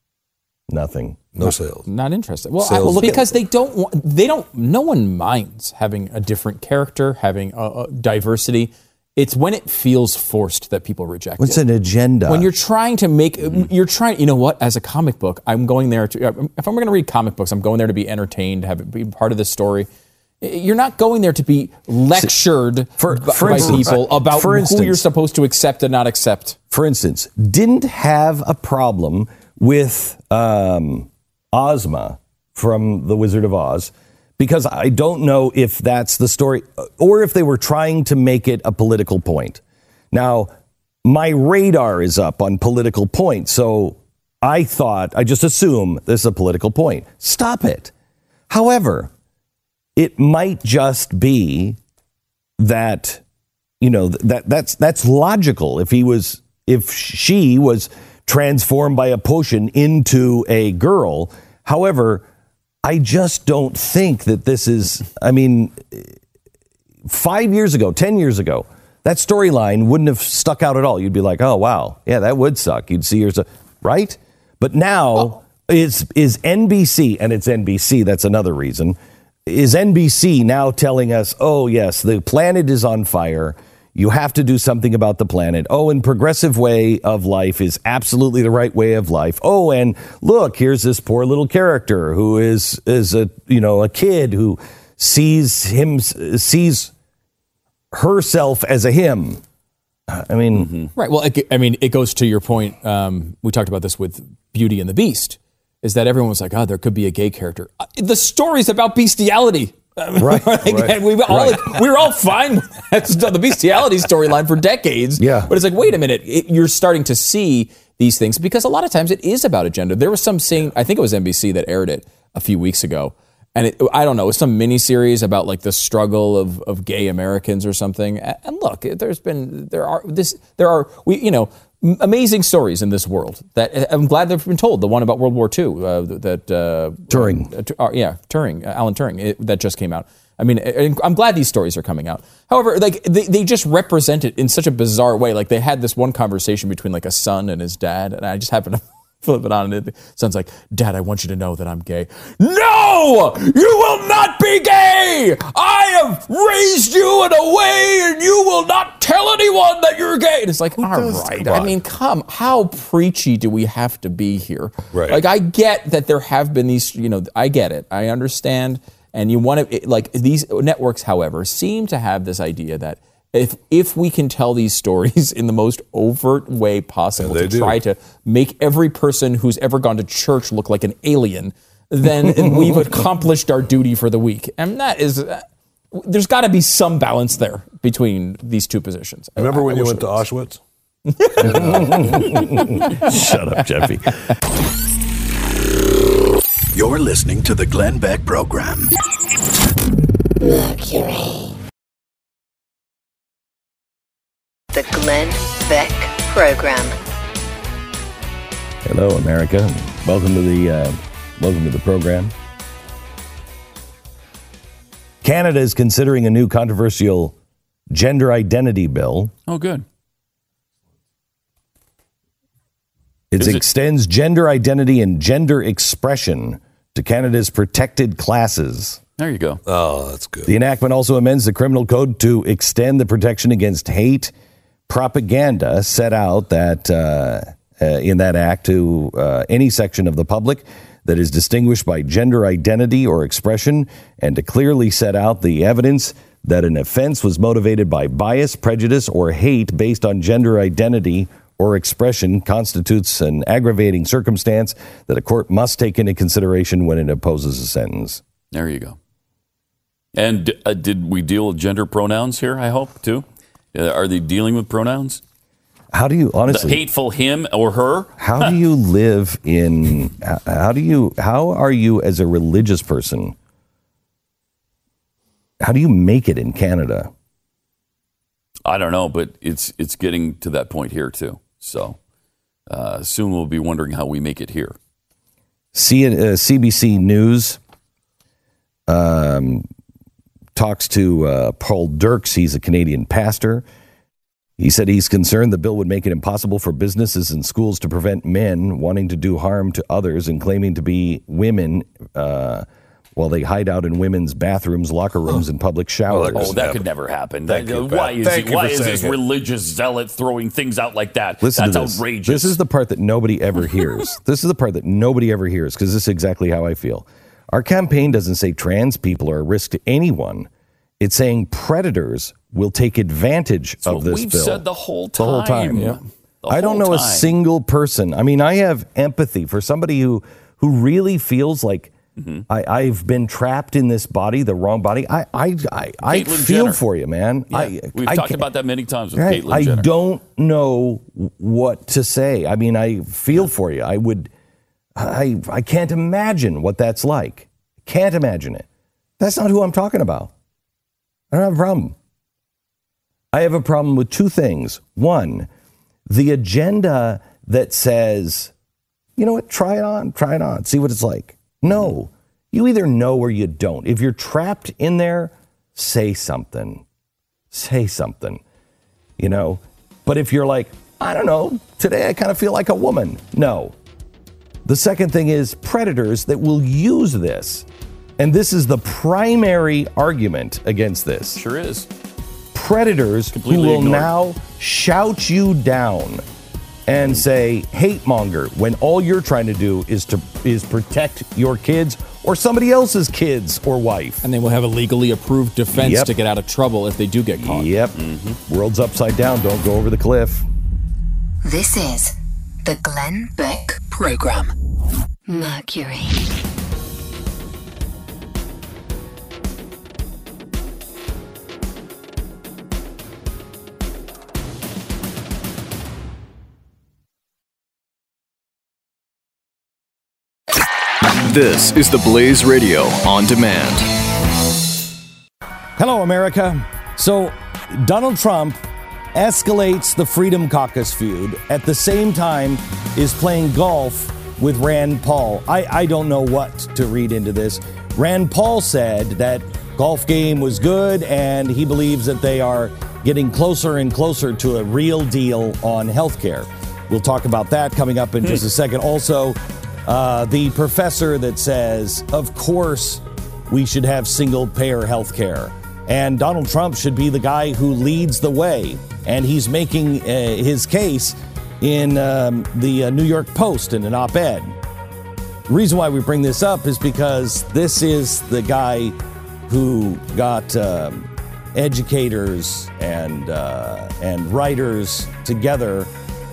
B: Nothing.
F: No
G: not,
F: sales.
G: Not interested. Well,
F: sales.
G: I, well because they don't want, they don't, no one minds having a different character, having a, a diversity. It's when it feels forced that people reject
B: What's
G: it.
B: an agenda?
G: When you're trying to make, you're trying, you know what, as a comic book, I'm going there to, if I'm going to read comic books, I'm going there to be entertained, have it be part of the story. You're not going there to be lectured
B: for,
G: by,
B: for
G: by
B: instance,
G: people about
B: for instance,
G: who you're supposed to accept and not accept.
B: For instance, didn't have a problem with um, Ozma from The Wizard of Oz, because I don't know if that's the story or if they were trying to make it a political point. Now, my radar is up on political points, so I thought, I just assume this is a political point. Stop it. However, it might just be that, you know, that that's that's logical. If he was, if she was transformed by a potion into a girl. However, I just don't think that this is, I mean, five years ago, ten years ago, that storyline wouldn't have stuck out at all. You'd be like, oh, wow, yeah, that would suck. You'd see yourself, right? But now oh. is is N B C, and it's N B C, that's another reason, is N B C now telling us, oh, yes, the planet is on fire. You have to do something about the planet. Oh, and progressive way of life is absolutely the right way of life. Oh, and look, here's this poor little character who is is a you know a kid who sees him sees herself as a him. I mean,
G: mm-hmm. right. Well, it, I mean, it goes to your point. Um, we talked about this with Beauty and the Beast. Is that everyone was like, oh, there could be a gay character. Uh, the story's about bestiality.
B: Right,
G: like,
B: right,
G: we, all,
B: right.
G: like, we were all fine with the bestiality storyline for decades.
B: Yeah.
G: But it's like, wait a minute. It, you're starting to see these things, because a lot of times it is about agenda. There was some saying, I think it was N B C that aired it a few weeks ago. And it, I don't know, it was some miniseries about like the struggle of, of gay Americans or something. And look, there's been, there are this, there are, we, you know, amazing stories in this world that I'm glad they've been told. The one about World War Two, uh, that uh,
B: Turing,
G: uh, uh, yeah, Turing, uh, Alan Turing, it, that just came out. I mean, I'm glad these stories are coming out. However, like they, they just represent it in such a bizarre way. Like they had this one conversation between like a son and his dad, and I just happened to flip it on, and it sounds like, Dad, I want you to know that I'm gay. No! You will not be gay! I have raised you in a way, and you will not tell anyone that you're gay. And it's like, all right. I mean, come, how preachy do we have to be here?
F: Right.
G: Like, I get that there have been these, you know, I get it. I understand. And you want to, like, these networks, however, seem to have this idea that If if we can tell these stories in the most overt way possible
F: Yeah,
G: to
F: they
G: try
F: do.
G: to make every person who's ever gone to church look like an alien, then we've accomplished our duty for the week. And that is, uh, there's got to be some balance there between these two positions.
F: Remember
G: I-
F: when
G: I
F: you
G: wish
F: went to
G: there was.
F: Auschwitz?
B: Shut up, Jeffy.
A: You're listening to the Glenn Beck Program.
C: Mercury.
D: The Glenn Beck Program.
B: Hello, America. Welcome to the uh, welcome to the program. Canada is considering a new controversial gender identity bill.
E: Oh, good.
B: It
E: Is it-
B: extends gender identity and gender expression to Canada's protected classes.
E: There you go.
F: Oh, that's good.
B: The enactment also amends the criminal code to extend the protection against hate propaganda set out that uh, uh, in that act to uh, any section of the public that is distinguished by gender identity or expression, and to clearly set out the evidence that an offense was motivated by bias, prejudice, or hate based on gender identity or expression constitutes an aggravating circumstance that a court must take into consideration when it imposes a sentence.
E: There you go. And uh, did we deal with gender pronouns here, I hope, too? Uh, are they dealing with pronouns?
B: How do you
E: The
B: honestly?
E: hateful him or her?
B: How do you live in? How do you? How are you as a religious person? How do you make it in Canada?
E: I don't know, but it's it's getting to that point here, too. So uh, soon we'll be wondering how we make it here.
B: C, uh, C B C News um, talks to uh, Paul Dirks. He's a Canadian pastor. He said he's concerned the bill would make it impossible for businesses and schools to prevent men wanting to do harm to others and claiming to be women uh, while they hide out in women's bathrooms, locker rooms, and public showers.
E: Oh, that could never happen.
F: Thank
E: That-
F: you,
E: why
F: Pat.
E: is,
F: Thank
E: he-
F: you
E: why
F: for
E: is
F: saying
E: this
F: it.
E: religious zealot throwing things out like that?
B: Listen
E: That's
B: to this.
E: outrageous.
B: This is the part that nobody ever hears. This is the part that nobody ever hears, because this is exactly how I feel. Our campaign doesn't say trans people are a risk to anyone. It's saying predators will take advantage
E: That's
B: of
E: what
B: this
E: we've
B: bill.
E: said the whole
B: The whole
E: time.
B: time.
E: Yeah. The
B: I don't
E: whole
B: know a
E: time.
B: single person. I mean, I have empathy for somebody who who really feels like
E: Mm-hmm.
B: I, I've been trapped in this body, the wrong body. I I I, I
E: Caitlyn
B: feel
E: Jenner.
B: for you, man.
E: Yeah,
B: I,
E: we've
B: I
E: talked
B: can't-
E: about that many times with
B: Right.
E: Caitlyn
B: I
E: Jenner.
B: don't know what to say. I mean, I feel for you. I would, I, I can't imagine what that's like. Can't imagine it. That's not who I'm talking about. I don't have a problem. I have a problem with two things. One, the agenda that says, you know what, try it on, try it on, see what it's like. No, you either know or you don't. If you're trapped in there, say something. Say something. You know, but if you're like, I don't know, today I kind of feel like a woman. No. The second thing is predators that will use this. And this is the primary argument against this.
E: Sure is.
B: Predators
E: Completely
B: who will
E: ignored.
B: now shout you down and say hate monger when all you're trying to do is to is protect your kids or somebody else's kids or wife.
G: And they will have a legally approved defense
B: Yep.
G: to get out of trouble if they do get caught.
B: Yep. World's upside down. Don't go over the cliff.
D: This is the Glenn Beck Program.
C: Mercury.
H: This is the Blaze Radio on demand.
B: Hello, America. So, Donald Trump escalates the Freedom Caucus feud, at the same time is playing golf with Rand Paul. I, I don't know what to read into this. Rand Paul said that golf game was good, and he believes that they are getting closer and closer to a real deal on health care. We'll talk about that coming up in just a second. Also, uh, the professor that says, of course, we should have single-payer health care. And Donald Trump should be the guy who leads the way. And he's making uh, his case in um, the uh, New York Post in an op-ed. The reason why we bring this up is because this is the guy who got um, educators and uh, and writers together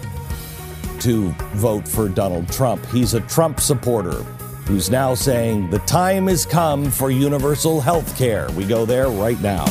B: to vote for Donald Trump. He's a Trump supporter who's now saying the time has come for universal health care. We go there right now.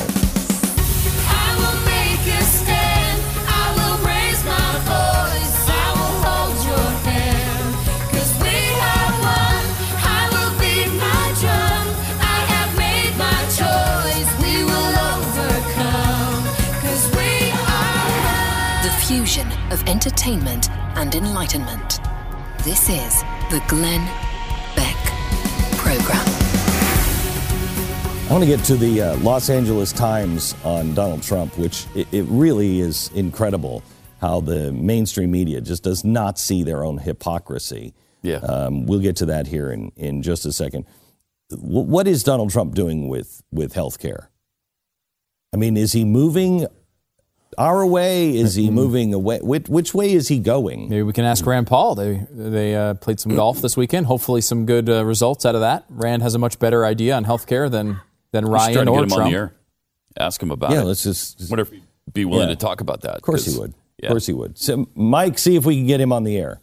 C: I will make a stand. I will raise my voice. I will hold your hand. 'Cause we are one. I will beat my drum. I have made my choice. We will overcome. 'Cause we are one.
D: The fusion of entertainment and enlightenment. This is the Glenn Beck Program.
B: I want to get to the uh, Los Angeles Times on Donald Trump, which it, it really is incredible how the mainstream media just does not see their own hypocrisy.
E: Yeah.
B: Um, we'll get to that here in, in just a second. W- what is Donald Trump doing with, with health care? I mean, is he moving our way? Is he moving away? Which, which way is he going?
G: Maybe we can ask Rand Paul. They they uh, played some golf this weekend. Hopefully some good uh, results out of that. Rand has a much better idea on healthcare than, than
E: We should try
G: Ryan
E: to
G: or
E: get him
G: Trump.
E: on the air. Ask him about
B: Yeah,
E: it.
B: let's just... just
E: wonder if he'd be willing
B: Yeah.
E: to talk about that.
B: of course he
E: 'cause-
B: would.
E: yeah.
B: Of course he would. So, Mike, see if we can get him on the air.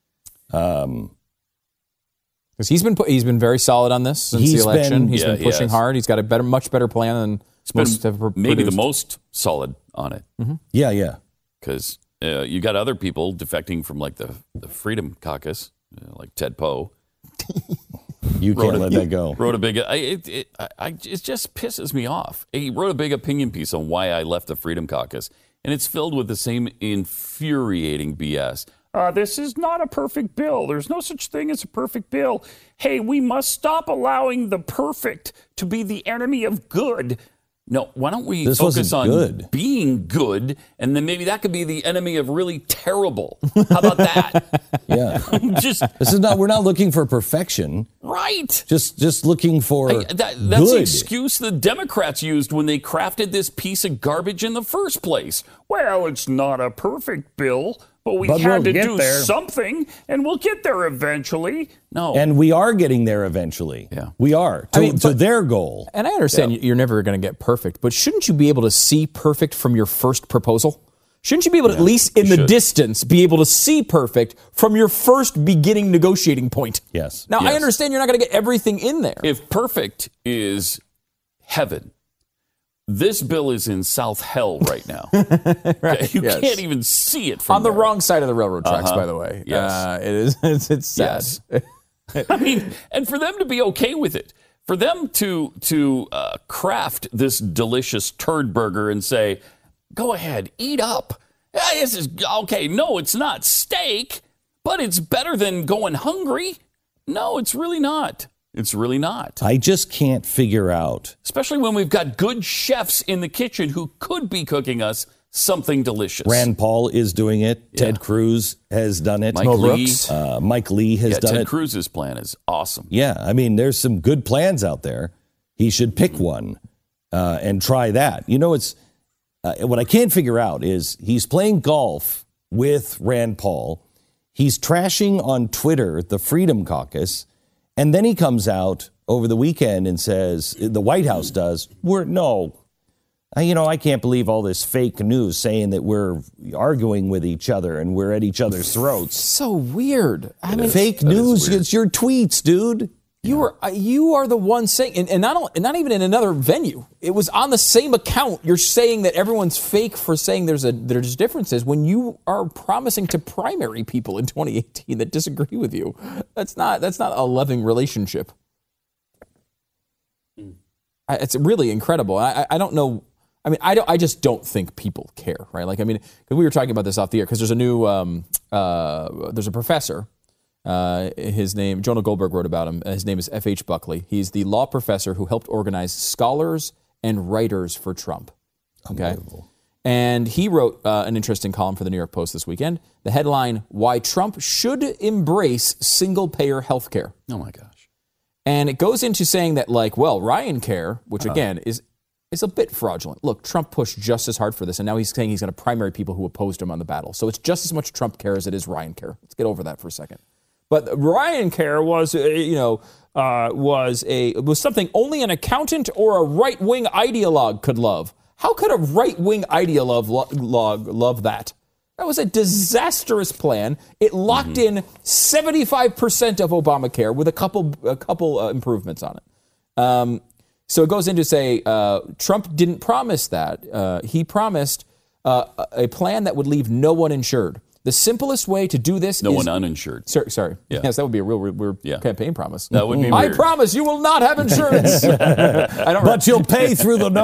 B: Um,
G: Because he's been pu- he's been very solid on this since
B: He's
G: the election.
B: been-
G: he's
E: Yeah,
G: been
E: he
G: pushing
E: has.
G: hard. He's got a better, much better plan than
E: It's
G: most
E: been
G: have pr-
E: maybe the
G: produced.
E: most solid on it.
B: yeah, yeah.
E: Because uh, you got other people defecting from like the, the Freedom Caucus, uh, like Ted Poe.
B: You
E: Wrote
B: can't
E: a-
B: let that go.
E: Wrote a big. I, it, it, I, I, it just pisses me off. He wrote a big opinion piece on why I left the Freedom Caucus, and it's filled with the same infuriating B S. Uh, this is not a perfect bill. There's no such thing as a perfect bill. Hey, we must stop allowing the perfect to be the enemy of good. No, why don't we
B: This
E: focus
B: wasn't
E: on
B: good.
E: being good, and then maybe that could be the enemy of really terrible. How about that?
B: Yeah.
E: Just
B: This is not, we're not looking for perfection.
E: right.
B: Just just looking for
E: Hey, that, that's the
B: good.
E: excuse the Democrats used when they crafted this piece of garbage in the first place. Well, it's not a perfect bill, but we
B: But
E: had
B: we'll
E: to
B: get
E: do
B: there.
E: something, and we'll get there eventually. No.
B: And we are getting there eventually.
E: Yeah.
B: We are. To,
G: I mean,
B: to
G: but-
B: their goal.
G: And I understand you're never going to get perfect, but shouldn't you be able to see perfect from your first proposal? Shouldn't you be able to, at least in
E: you
G: the
E: should.
G: distance, be able to see perfect from your first beginning negotiating point?
B: Yes.
G: Now, I
E: Yes.
G: understand you're not going to get everything in there.
E: if perfect is heaven, this bill is in South Hell right now. Okay? You
G: yes.
E: can't even see it from
G: On the
E: there.
G: wrong side of the railroad tracks,
E: Uh-huh.
G: by the way.
E: Yes.
G: Uh, it is. It's, it's sad.
E: Yes. I mean, and for them to be okay with it, for them to to uh, craft this delicious turd burger and say, "Go ahead, eat up." Yeah, this is okay. No, it's not steak, but it's better than going hungry. No, it's really not. It's really not.
B: I just can't figure out.
E: Especially when we've got good chefs in the kitchen who could be cooking us something delicious.
B: Rand Paul is doing it. Ted Cruz has done it.
E: Mike
G: Mo
E: Lee.
G: Brooks.
B: Uh, Mike Lee has
E: Yeah,
B: done
E: Ted
B: it.
E: Cruz's plan is awesome.
B: Yeah, I mean, there's some good plans out there. He should pick one uh, and try that. You know, it's uh, what I can't figure out is he's playing golf with Rand Paul. He's trashing on Twitter the Freedom Caucus, and then he comes out over the weekend and says, the White House does, we're no. Uh, You know, I can't believe all this fake news saying that we're arguing with each other and we're at each other's throats.
G: So weird. I mean,
B: Fake
E: That is
B: news,
E: weird.
B: it's your tweets, dude.
G: You were uh, you are the one saying, and, and not only, and not even in another venue. It was on the same account. You're saying that everyone's fake for saying there's a there's differences when you are promising to primary people in twenty eighteen that disagree with you. That's not that's not a loving relationship. Mm. I, it's really incredible. I, I don't know. I mean, I don't. I just don't think people care, right? Like, I mean, because we were talking about this off the air. Because there's a new, um, uh, there's a professor. Uh, his name, Jonah Goldberg wrote about him. His name is F H Buckley. He's the law professor who helped organize scholars and writers for Trump. Okay, and he wrote uh, an interesting column for the New York Post this weekend. The headline: Why Trump Should Embrace Single-Payer Health Care.
E: Oh my gosh!
G: And it goes into saying that, like, well, Ryan Care, which again is. It's a bit fraudulent. Look, Trump pushed just as hard for this, and now he's saying he's going to primary people who opposed him on the battle. So it's just as much Trump care as it is Ryan care. Let's get over that for a second. But Ryan care was, uh, you know, uh, was a was something only an accountant or a right-wing ideologue could love. How could a right-wing ideologue lo- log, love that? That was a disastrous plan. It locked mm-hmm. in seventy-five percent of Obamacare with a couple a couple uh, improvements on it. Um, So it goes in to say uh, Trump didn't promise that. Uh, he promised uh, a plan that would leave no one insured. The simplest way to do this
E: no
G: is...
E: one uninsured.
G: Sorry, sorry.
E: Yeah.
G: Yes, that would be a real weird
E: yeah.
G: campaign promise.
E: That would be
G: I
E: weird.
G: promise you will not have insurance. I don't
B: but you'll pay through the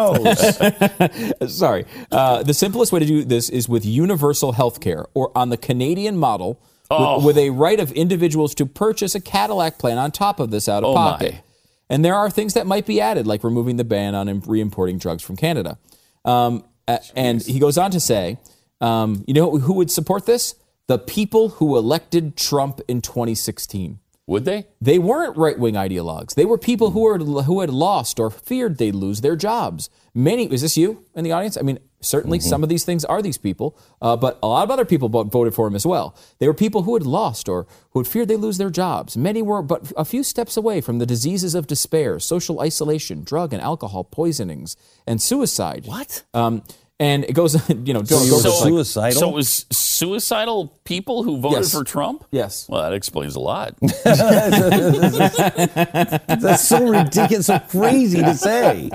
B: nose.
G: Sorry. Uh, the simplest way to do this is with universal health care, or on the Canadian model,
E: oh.
G: with, with a right of individuals to purchase a Cadillac plan on top of this out of
E: oh
G: pocket.
E: My.
G: And there are things that might be added, like removing the ban on re-importing drugs from Canada. Um, and he goes on to say, um, you know who would support this? The people who elected Trump in twenty sixteen.
E: Would they?
G: They weren't right-wing ideologues. They were people who were who had lost or feared they'd lose their jobs. Many, is this you in the audience? I mean, certainly mm-hmm. some of these things are these people, uh, but a lot of other people voted for him as well. They were people who had lost or who had feared they'd lose their jobs. Many were but a few steps away from the diseases of despair, social isolation, drug and alcohol poisonings, and suicide.
E: What?
G: Um, And it goes, you know,
B: so,
G: goes
B: so
G: like,
B: suicidal.
E: So it was suicidal people who voted
G: Yes.
E: for Trump?
G: Yes.
E: Well, that explains a lot.
B: That's so ridiculous, so crazy to say.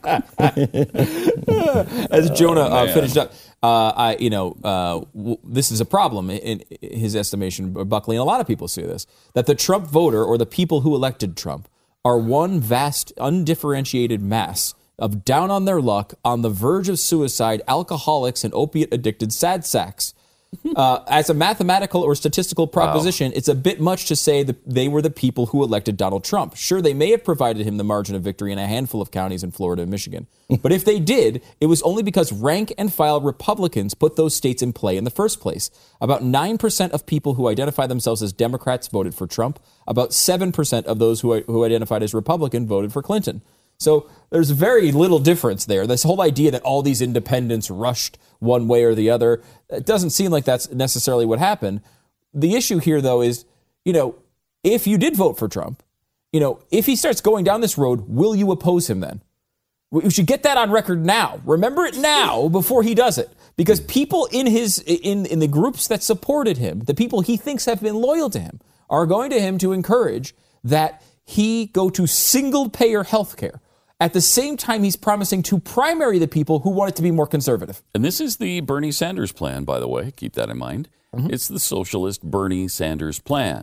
G: As Jonah uh,
E: man.
G: finished up, uh, I, you know, uh, w- this is a problem in, in his estimation, Buckley, and a lot of people see this, that the Trump voter or the people who elected Trump are one vast, undifferentiated mass of down on their luck, on the verge of suicide, alcoholics, and opiate-addicted sad sacks. Uh, as a mathematical or statistical proposition, wow. It's a bit much to say that they were the people who elected Donald Trump. Sure, they may have provided him the margin of victory in a handful of counties in Florida and Michigan. But if they did, it was only because rank-and-file Republicans put those states in play in the first place. About nine percent of people who identify themselves as Democrats voted for Trump. About seven percent of those who, who identified as Republican voted for Clinton. So there's very little difference there. This whole idea that all these independents rushed one way or the other, it doesn't seem like that's necessarily what happened. The issue here, though, is, you know, if you did vote for Trump, you know, if he starts going down this road, will you oppose him then? We should get that on record now. Remember it now before he does it. Because people in his in, in the groups that supported him, the people he thinks have been loyal to him, are going to him to encourage that he go to single-payer health care. At the same time, he's promising to primary the people who want it to be more conservative.
E: And this is the Bernie Sanders plan, by the way. Keep that in mind. Mm-hmm. It's the socialist Bernie Sanders plan.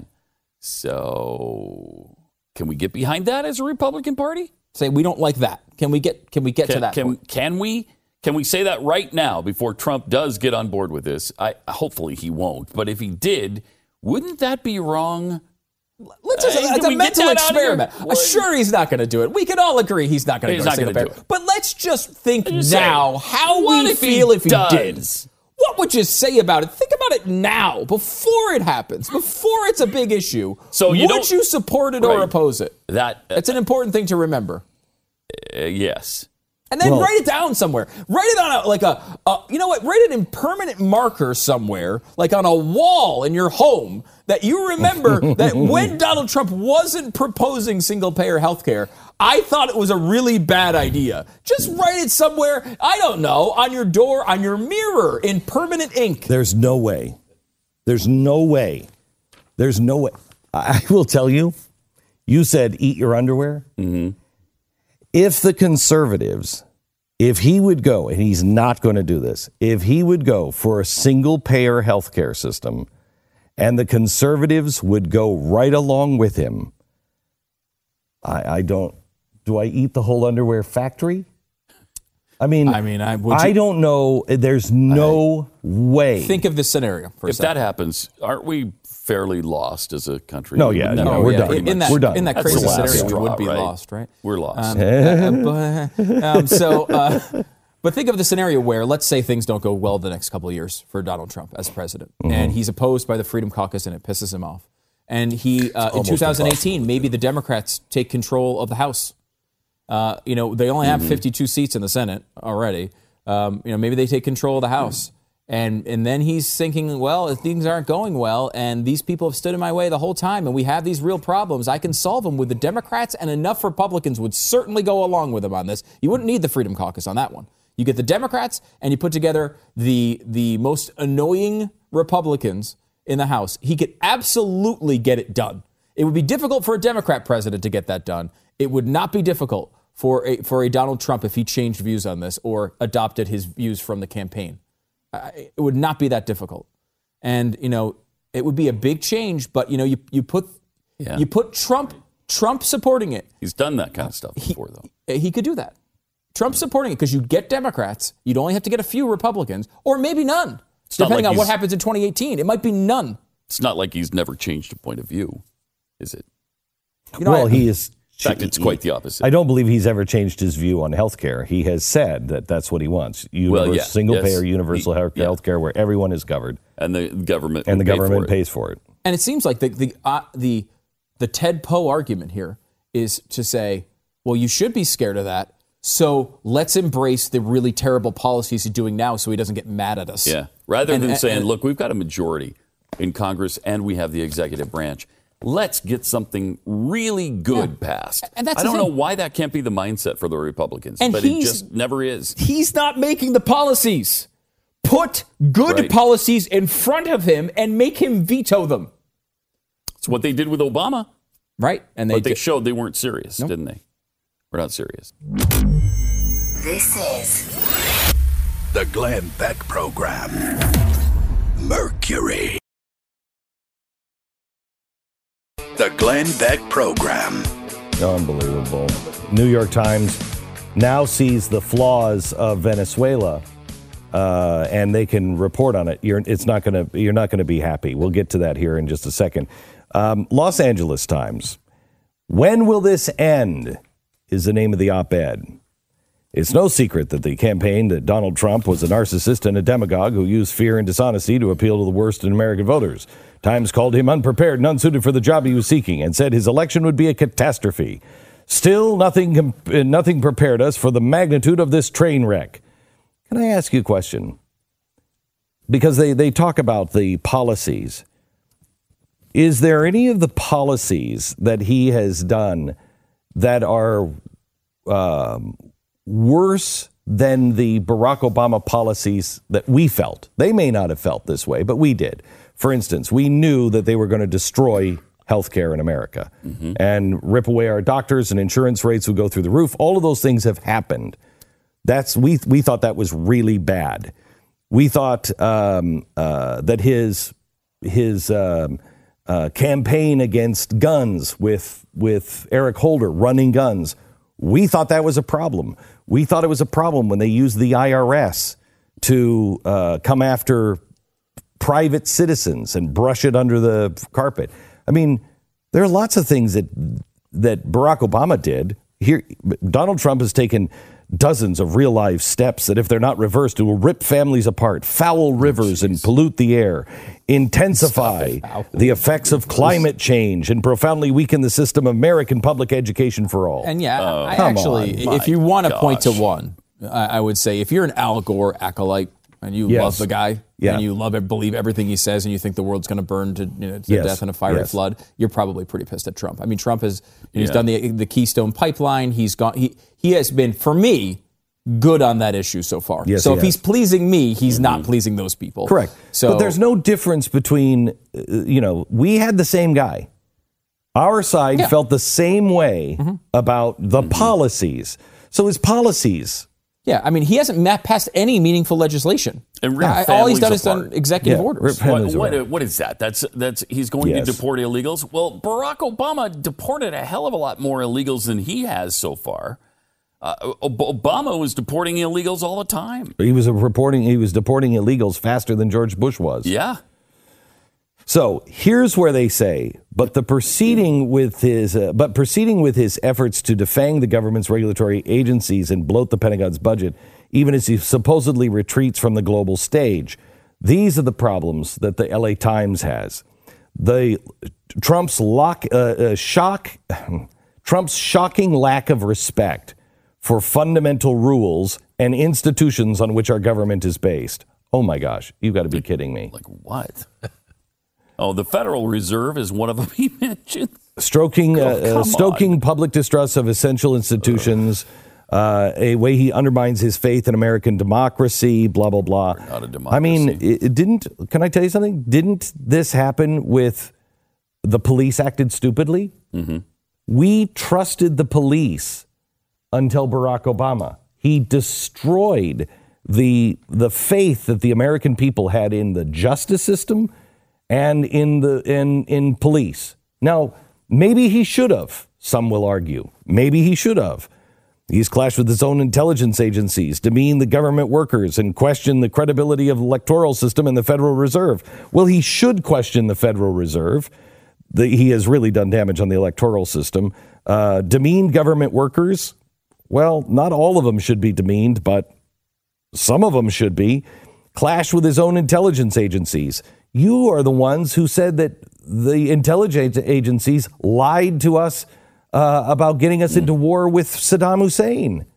E: So can we get behind that as a Republican Party?
G: Say we don't like that. Can we get can we get
E: can,
G: to that
E: can,
G: point?
E: Can we can we say that right now before Trump does get on board with this? I hopefully he won't. But if he did, wouldn't that be wrong?
G: Let's just,
E: uh,
G: it's a mental experiment. Uh, sure, he's not going to do it. We can all agree he's not going to do it. But let's just think just now say, how we feel if he
E: does?
G: did. What would you say about it? Think about it now, before it happens, before it's a big issue. So you would you support it right. or oppose it?
E: That uh,
G: It's an important thing to remember.
E: Uh, yes.
G: And then well, write it down somewhere. Write it on a, like a, a, you know what, write it in permanent marker somewhere, like on a wall in your home, that you remember that when Donald Trump wasn't proposing single-payer health care, I thought it was a really bad idea. Just write it somewhere, I don't know, on your door, on your mirror, in permanent ink.
B: There's no way. There's no way. There's no way. I will tell you, You said eat your underwear.
E: Mm-hmm.
B: If the conservatives, if he would go, and he's not going to do this, if he would go for a single-payer health care system and the conservatives would go right along with him, I, I don't, do I eat the whole underwear factory? I mean,
G: I mean, I, would
B: I
G: you-
B: don't know. There's no way.
G: Think of this scenario for a
E: If
G: second.
E: that happens, aren't we fairly lost as a country?
B: No, yeah,
E: Wouldn't that
B: no,
E: be
B: we're
E: pretty
B: done.
E: much-
G: In, in that,
B: We're done.
G: in that
E: That's
G: crazy
E: the last
G: scenario, we
E: straw,
G: would be
E: right?
G: lost, right?
E: We're lost.
G: Um, uh, but, um, so, uh, but think of the scenario where, let's say things don't go well the next couple of years for Donald Trump as president,
B: Mm-hmm.
G: and he's opposed by the Freedom Caucus, and it pisses him off. And he, uh, in
F: almost
G: two thousand eighteen,
F: impossible.
G: maybe the Democrats take control of the House. Uh, you know, they only have
B: Mm-hmm.
G: fifty-two seats in the Senate already. Um, you know, maybe they take control of the House. And and then he's thinking, well, if things aren't going well, and these people have stood in my way the whole time, and we have these real problems, I can solve them with the Democrats, and enough Republicans would certainly go along with him on this. You wouldn't need the Freedom Caucus on that one. You get the Democrats, and you put together the the most annoying Republicans in the House. He could absolutely get it done. It would be difficult for a Democrat president to get that done. It would not be difficult for a for a Donald Trump if he changed views on this or adopted his views from the campaign. Uh, it would not be that difficult. And, you know, it would be a big change, but, you know, you, you put
E: Yeah.
G: you put Trump Trump supporting it.
E: He's done that kind of stuff before, though.
G: He could do that. Trump supporting it because you'd get Democrats. You'd only have to get a few Republicans or maybe none,
E: It's not
G: depending
E: like
G: on what
E: he's-
G: happens in twenty eighteen. It might be none.
E: It's not like he's never changed a point of view, is it?
G: You know,
B: well,
G: I-
B: he is.
E: In fact, it's quite the opposite.
B: I don't believe he's ever changed his view on health care. He has said that that's what he wants. Universal,
E: Well, yeah,
B: single-payer
E: yes.
B: universal
E: He-
B: health
E: yeah.
B: care where everyone is covered
E: And the government
B: and the
E: will pay
B: government
E: for it.
B: pays for it.
G: And it seems like the the uh, the the Ted Poe argument here is to say, well, you should be scared of that. So let's embrace the really terrible policies he's doing now, so he doesn't get mad at us.
E: Yeah. Rather
G: And-
E: than
G: and-
E: saying,
G: and-
E: look, we've got a majority in Congress and we have the executive branch. Let's get something really good passed.
G: And that's
E: I
G: the
E: don't know
G: thing.
E: why that can't be the mindset for the Republicans,
G: And
E: but it
G: he's-
E: just never is.
G: He's not making the policies. Put good
E: Right.
G: policies in front of him and make him veto them.
E: It's what they did with Obama,
G: Right? And they,
E: but they
G: did-
E: showed they weren't serious, didn't they? We're not serious.
D: This is
A: The Glenn Beck Program. Mercury. The Glenn Beck Program.
B: Unbelievable. New York Times now sees the flaws of Venezuela, uh, and they can report on it. You're, it's not going to. You're not going to be happy. We'll get to that here in just a second. Um, Los Angeles Times. When will this end? Is the name of the op-ed. It's no secret that the campaign that Donald Trump was a narcissist and a demagogue who used fear and dishonesty to appeal to the worst in American voters. Times called him unprepared and unsuited for the job he was seeking and said his election would be a catastrophe. Still, nothing, comp- nothing prepared us for the magnitude of this train wreck. Can I ask you a question? Because they, they talk about the policies. Is there any of the policies that he has done that are um, worse than the Barack Obama policies that we felt? They may not have felt this way, but we did. For instance, we knew that they were going to destroy health care in America and rip away our doctors, and insurance rates would go through the roof. All of those things have happened. That's we we thought that was really bad. We thought um, uh, that his his um, uh, campaign against guns with with Eric Holder running guns, we thought that was a problem. We thought it was a problem when they used the I R S to uh, come after private citizens and brush it under the carpet. I mean, there are lots of things that that Barack Obama did. Here, Donald Trump has taken dozens of real life steps that, if they're not reversed, it will rip families apart, foul rivers, and pollute the air, intensify the effects of climate change, and profoundly weaken the system of American public education for all.
G: And yeah, I
B: come
G: actually,
B: on.
G: if you want to point to
E: gosh.
G: one, I, I would say if you're an Al Gore acolyte and you
B: Yes.
G: love the guy
B: Yeah.
G: and you love it, believe everything he says, and you think the world's going to burn to, you know, to
B: Yes.
G: death in a fiery
B: Yes.
G: flood, you're probably pretty pissed at Trump. I mean, Trump has he's
E: Yeah.
G: done the the Keystone Pipeline. He's gone. He he has been, for me, good on that issue so far.
B: Yes,
G: so
B: he
G: if he's
B: has.
G: pleasing me, he's not pleasing those people.
B: Correct.
G: So
B: but there's no difference between, uh, you know, we had the same guy Our side
G: Yeah.
B: felt the same way
G: Mm-hmm.
B: about the policies. So his policies.
G: Yeah, I mean, he hasn't ma- passed any meaningful legislation.
E: And rip
G: Uh, all he's
E: families
G: done is
E: apart.
G: done executive
B: Yeah,
G: orders.
B: rip families
E: What,
B: apart.
E: what, what is that? That's that's he's going
B: Yes.
E: to deport illegals. Well, Barack Obama deported a hell of a lot more illegals than he has so far. Uh, Ob- Obama was deporting illegals all the time.
B: He was reporting. He was deporting illegals faster than George Bush was.
E: Yeah.
B: So here's where they say, but the proceeding with his, uh, but proceeding with his efforts to defang the government's regulatory agencies and bloat the Pentagon's budget, even as he supposedly retreats from the global stage. These are the problems that the L A Times has. The Trump's lock, uh, uh, shock, Trump's shocking lack of respect for fundamental rules and institutions on which our government is based. Oh my gosh, you've got to be kidding me.
E: Like what? Oh, the Federal Reserve is one of them he mentioned.
B: Stroking, uh,
E: Oh, come
B: uh, stoking
E: on.
B: public distrust of essential institutions, uh, a way he undermines his faith in American democracy, blah, blah, blah.
E: not a
B: I mean,
E: democracy.
B: it, it didn't, can I tell you something? Didn't this happen with the police acted stupidly?
E: Mm-hmm.
B: We trusted the police until Barack Obama. He destroyed the the faith that the American people had in the justice system and in the in in police. Now, maybe he should have, some will argue. Maybe he should have. He's clashed with his own intelligence agencies, demeaned the government workers, and questioned the credibility of the electoral system and the Federal Reserve. Well, he should question the Federal Reserve. The, he has really done damage on the electoral system. Uh, demeaned government workers. Well, not all of them should be demeaned, but some of them should be. Clashed with his own intelligence agencies. You are the ones who said that the intelligence agencies lied to us uh, about getting us into war with Saddam Hussein.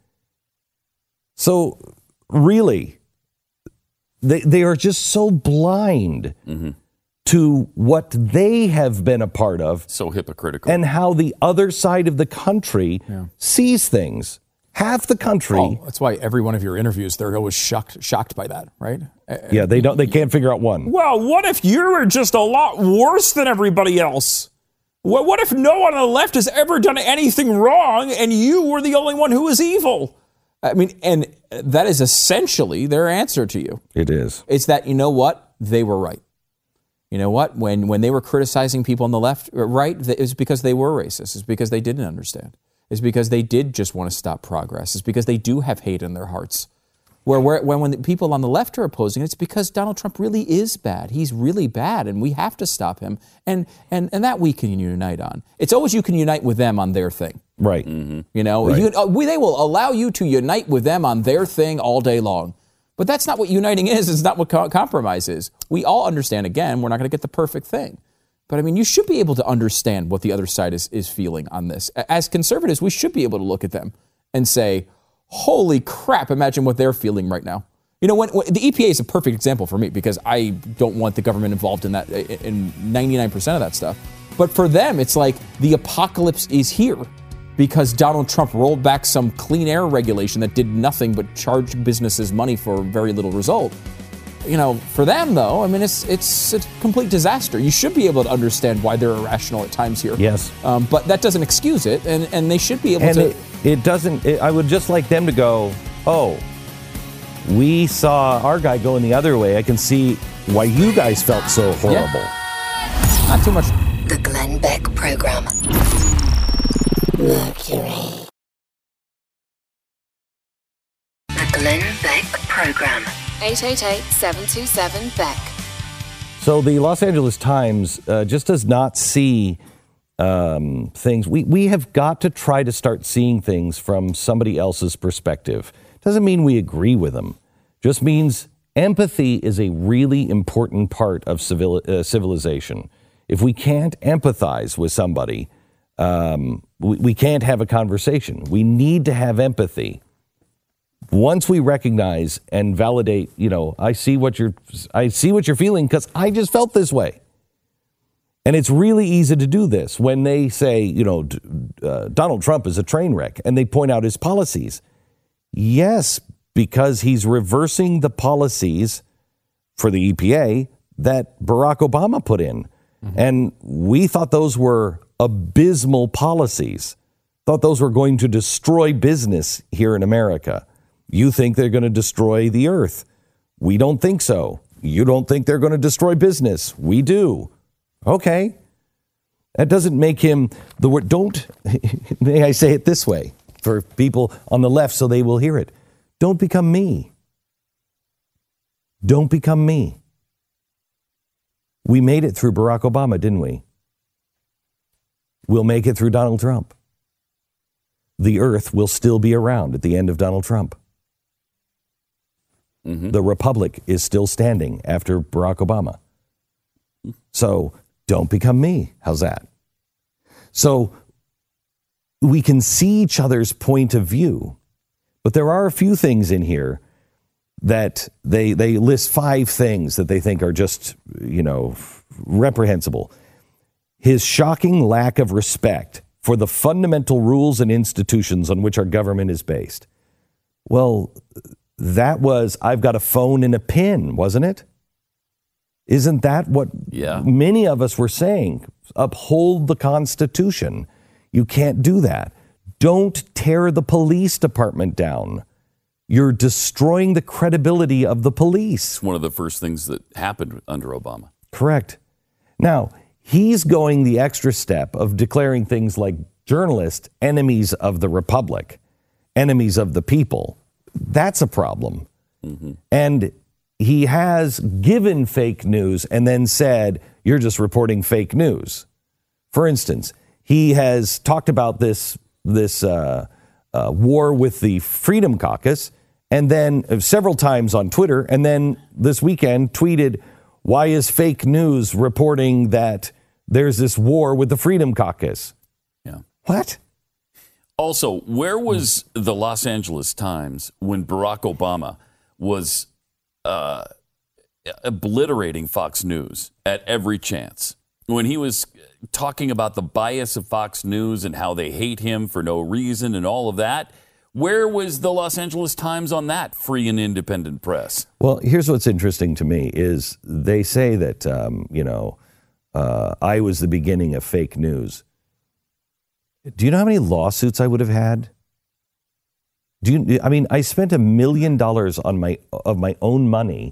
B: So, really, they, they are just so blind
E: Mm-hmm.
B: to what they have been a part of
E: So hypocritical.
B: and how the other side of the country sees things. Half the country,
G: Oh, that's why every one of your interviews, they're always shocked shocked by that, right?
B: yeah, they don't, they can't figure out one.
G: Well, what if you were just a lot worse than everybody else? What, what if no one on the left has ever done anything wrong and you were the only one who was evil? I mean, and that is essentially their answer to you.
B: It is.
G: It's that, you know what? They were right. You know what? When when they were criticizing people on the left, or right, it was because they were racist. It's because they didn't understand. It's because they did just want to stop progress. It's because they do have hate in their hearts. Where, where when, when the people on the left are opposing it, it's because Donald Trump really is bad. He's really bad, and we have to stop him. And and and that we can unite on. It's always you can unite with them on their thing.
B: Right.
G: You know,
B: Right.
G: you, uh, we, they will allow you to unite with them on their thing all day long. But that's not what uniting is. It's not what co- compromise is. We all understand, again, we're not going to get the perfect thing. But, I mean, you should be able to understand what the other side is, is feeling on this. As conservatives, we should be able to look at them and say, holy crap, imagine what they're feeling right now. You know, when, when the E P A is a perfect example for me because I don't want the government involved in that, in ninety-nine percent of that stuff. But for them, it's like the apocalypse is here because Donald Trump rolled back some clean air regulation that did nothing but charge businesses money for very little result. You know, for them, though, I mean, it's it's a complete disaster. You should be able to understand why they're irrational at times here.
B: Yes.
G: Um, but that doesn't excuse it, and, and they should be able
B: And
G: to...
B: it, it doesn't, it, I would just like them to go, oh, we saw our guy going the other way. I can see why you guys felt so horrible.
G: Not too much.
D: The Glenn Beck Program. Mercury. The Glenn Beck Program.
I: eight eight eight, seven two seven, B E C K.
B: So the Los Angeles Times uh, just does not see um, things. We, we have got to try to start seeing things from somebody else's perspective. Doesn't mean we agree with them. Just means empathy is a really important part of civil, uh, civilization. If we can't empathize with somebody, um, we, we can't have a conversation. We need to have empathy. Once we recognize and validate, you know, I see what you're, I see what you're feeling because I just felt this way. And it's really easy to do this when they say, you know, uh, Donald Trump is a train wreck and they point out his policies. Yes, because he's reversing the policies for the E P A that Barack Obama put in. Mm-hmm. And we thought those were abysmal policies. Thought those were going to destroy business here in America. You think they're going to destroy the earth. We don't think so. You don't think they're going to destroy business. We do. Okay. That doesn't make him the word. Don't, may I say it this way for people on the left so they will hear it. Don't become me. Don't become me. We made it through Barack Obama, didn't we? We'll make it through Donald Trump. The earth will still be around at the end of Donald Trump. Mm-hmm. The republic is still standing after Barack Obama. So don't become me. How's that? So we can see each other's point of view, but there are a few things in here that they they list five things that they think are just, you know, reprehensible. His shocking lack of respect for the fundamental rules and institutions on which our government is based. Well, that was, I've got a phone and a pin, wasn't it? Isn't that what
E: yeah.
B: many of us were saying? Uphold the Constitution. You can't do that. Don't tear the police department down. You're destroying the credibility of the police.
E: It's one of the first things that happened under Obama.
B: Correct. Now, he's going the extra step of declaring things like journalists enemies of the republic, enemies of the people. That's a problem. Mm-hmm. And he has given fake news and then said, you're just reporting fake news. For instance, he has talked about this, this uh, uh, war with the Freedom Caucus, and then uh, several times on Twitter, and then this weekend tweeted, why is fake news reporting that there's this war with the Freedom Caucus?
E: Yeah.
B: What?
E: Also, where was the Los Angeles Times when Barack Obama was uh, obliterating Fox News at every chance? When he was talking about the bias of Fox News and how they hate him for no reason and all of that, where was the Los Angeles Times on that free and independent press?
B: Well, here's what's interesting to me is they say that, um, you know, uh, I was the beginning of fake news. Do you know how many lawsuits I would have had? Do you, I mean, I spent a million dollars on my of my own money.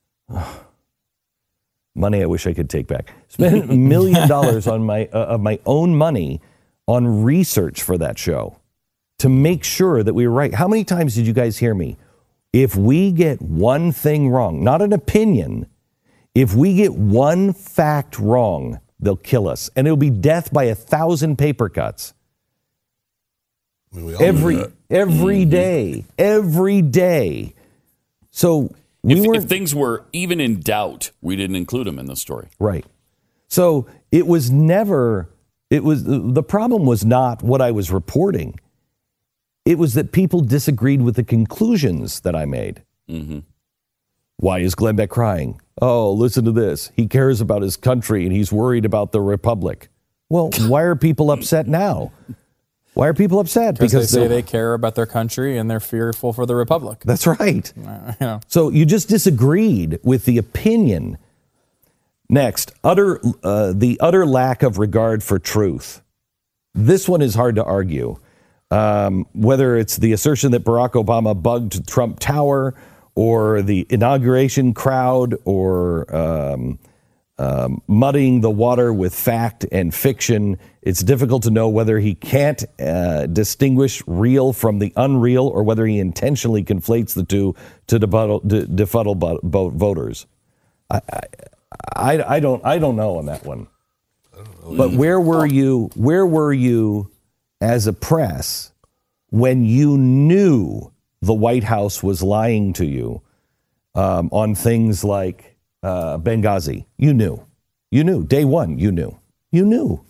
B: Money I wish I could take back. Spent a million dollars on my uh, of my own money on research for that show to make sure that we were right. How many times did you guys hear me? If we get one thing wrong, not an opinion, if we get one fact wrong, they'll kill us. And it'll be death by a thousand paper cuts.
F: I mean, we all
B: every
F: know that.
B: every day, every day. So we
E: if,
B: weren't
E: if things were even in doubt, we didn't include them in the story.
B: right. So it was never. It was the problem was not what I was reporting. It was that people disagreed with the conclusions that I made.
E: Mm-hmm.
B: Why is Glenn Beck crying? Oh, listen to this. He cares about his country and he's worried about the republic. Well, why are people upset now? Why are people upset?
G: Because they say they care about their country and they're fearful for the republic.
B: That's right.
G: Uh, you know.
B: So you just disagreed with the opinion. Next, utter uh, the utter lack of regard for truth. This one is hard to argue. Um, whether it's the assertion that Barack Obama bugged Trump Tower or the inauguration crowd or um, um, muddying the water with fact and fiction, it's difficult to know whether he can't uh, distinguish real from the unreal or whether he intentionally conflates the two to befuddle, de- befuddle bo- voters. I, I, I don't I don't know on that one. But where were you? Where were you as a press when you knew the White House was lying to you um, on things like uh, Benghazi? You knew. You knew. Day one, you knew. You knew.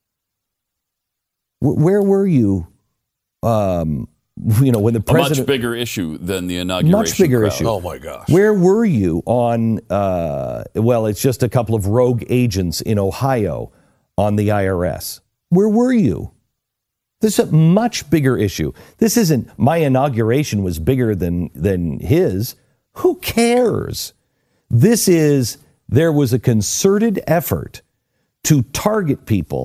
B: W- where were you? Um, you know, when the president.
E: A much bigger issue than the inauguration
B: Much bigger
E: crowd.
B: issue.
F: Oh, my gosh.
B: Where were you on, uh, well, it's just a couple of rogue agents in Ohio on the I R S. Where were you? This is a much bigger issue. This isn't my inauguration was bigger than, than his. Who cares? This is, there was a concerted effort to target people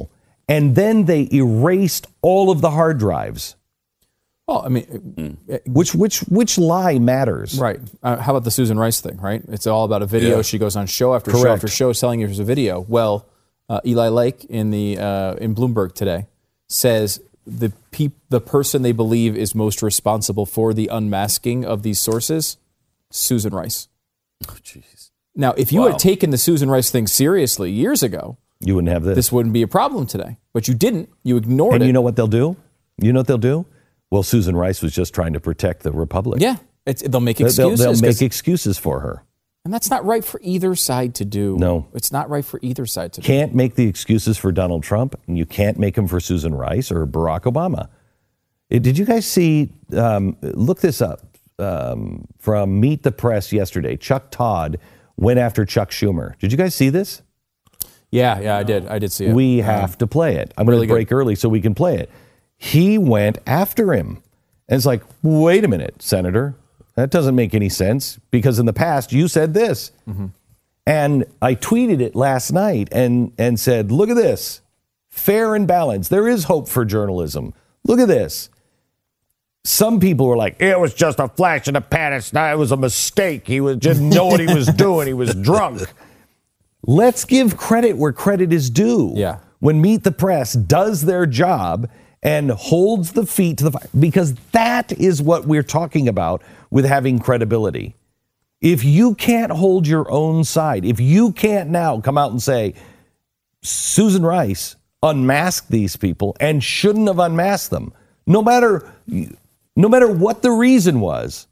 B: and then they erased all of the hard drives.
G: Well, I mean,
B: which which which lie matters?
G: Right. Uh, how about the Susan Rice thing, right? It's all about a video.
F: Yeah.
G: She goes on show after show
B: Correct.
G: after show selling you a video. Well, uh, Eli Lake in the uh, in Bloomberg today says the pe- the person they believe is most responsible for the unmasking of these sources, Susan Rice.
E: Oh, jeez.
G: Now, if you
E: Wow.
G: had taken the Susan Rice thing seriously years ago,
B: You wouldn't have this.
G: this wouldn't be a problem today. But you didn't. You ignored
B: and
G: it.
B: you know what they'll do? You know what they'll do? Well, Susan Rice was just trying to protect the Republic.
G: Yeah. It's, they'll make
B: They'll-
G: excuses.
B: They'll,
G: 'cause-
B: make excuses for her.
G: and that's not right for either side to do.
B: No.
G: It's not right for either side to do.
B: Can't make the excuses for Donald Trump, and you can't make them for Susan Rice or Barack Obama. Eh, Did you guys see, um, look this up, um, from Meet the Press yesterday. Chuck Todd went after Chuck Schumer. Did you guys see this?
G: Yeah, yeah, I did. I did see it.
B: We have to play it. I'm
G: really
B: going to break early so we can play it. He went after him. And it's like, wait a minute, Senator. That doesn't make any sense because in the past you said this.
G: Mm-hmm.
B: And I tweeted it last night and, and said, look at this. Fair and balanced. There is hope for journalism. Look at this. Some people were like, it was just a flash in the pan. It's not, it was a mistake. He was, didn't know what he was doing. He was drunk. Let's give credit where credit is due.
G: Yeah.
B: When Meet the Press does their job and holds the feet to the fire, because that is what we're talking about with having credibility. If you can't hold your own side, if you can't now come out and say, Susan Rice unmasked these people and shouldn't have unmasked them, no matter, no matter what the reason was,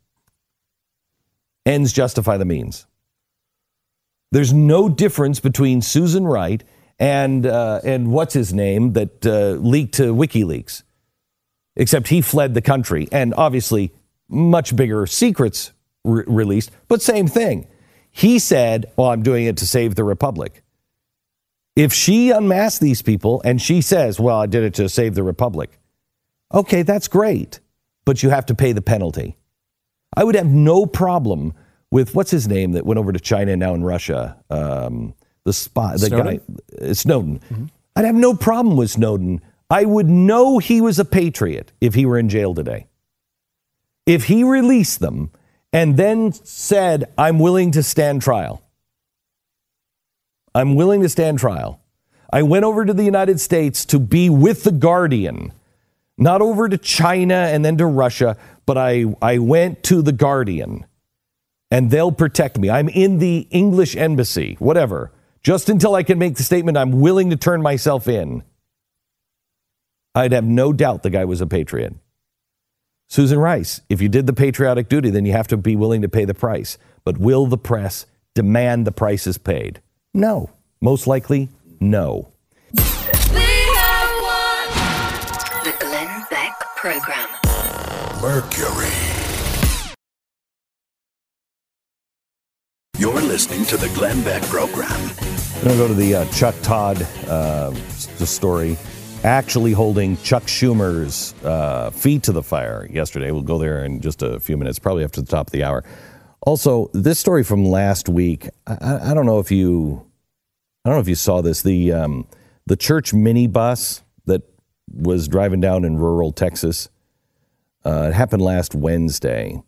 B: ends justify the means. There's no difference between Susan Wright and uh, and what's his name that uh, leaked to WikiLeaks, except he fled the country and obviously much bigger secrets re- released, but same thing. He said, well, I'm doing it to save the Republic. If she unmasked these people and she says, well, I did it to save the Republic, okay, that's great, but you have to pay the penalty. I would have no problem with what's his name that went over to China and now in Russia, um, the spy, the
G: Snowden?
B: guy, uh, Snowden. Mm-hmm. I'd have no problem with Snowden. I would know he was a patriot if he were in jail today. If he released them and then said, I'm willing to stand trial. I'm willing to stand trial. I went over to the United States to be with the Guardian, not over to China and then to Russia, but I, I went to the Guardian and they'll protect me. I'm in the English embassy, whatever, just until I can make the statement I'm willing to turn myself in. I'd have no doubt the guy was a patriot. Susan Rice, if you did the patriotic duty, then you have to be willing to pay the price. But will the press demand the price is paid? No. Most likely, no.
C: We have won.
D: The Glenn Beck Program.
A: Mercury. You're listening to the Glenn Beck Program.
B: I'm going to go to the uh, Chuck Todd uh, s- story. Actually holding Chuck Schumer's uh, feet to the fire yesterday. We'll go there in just a few minutes, probably after the top of the hour. Also, this story from last week. I, I don't know if you, I don't know if you saw this. The um, the church minibus that was driving down in rural Texas. Uh, it happened last Wednesday.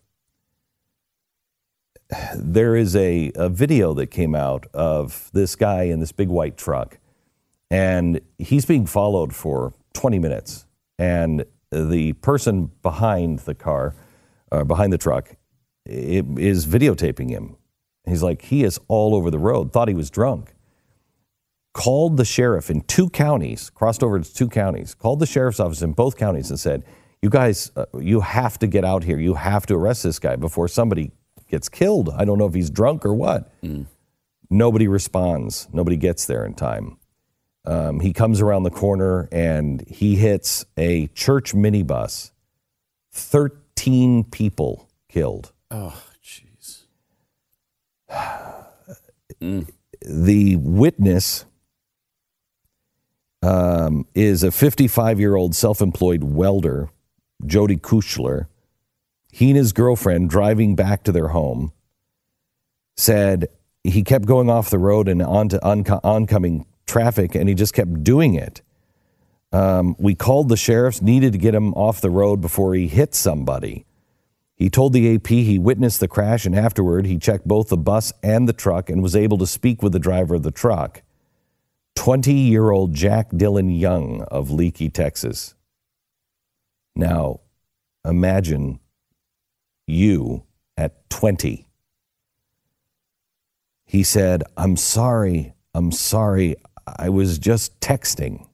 B: There is a, a video that came out of this guy in this big white truck, and he's being followed for twenty minutes. And the person behind the car, uh, behind the truck, it, is videotaping him. He's like, he is all over the road, thought he was drunk. Called the sheriff in two counties, crossed over to two counties, called the sheriff's office in both counties and said, you guys, uh, you have to get out here. You have to arrest this guy before somebody gets killed. I don't know if he's drunk or what. Mm. Nobody responds. Nobody gets there in time. Um, he comes around the corner and he hits a church minibus. thirteen people killed.
E: Oh, jeez. mm.
B: The witness um, is a fifty-five-year-old self-employed welder, Jody Kuchler. He and his girlfriend driving back to their home said he kept going off the road and onto onco- oncoming traffic, and he just kept doing it. Um, we called the sheriffs, needed to get him off the road before he hit somebody. He told the A P he witnessed the crash, and afterward he checked both the bus and the truck and was able to speak with the driver of the truck, twenty-year-old Jack Dylan Young of Leakey, Texas. Now, imagine you at twenty. He said, I'm sorry, I'm sorry, I was just texting.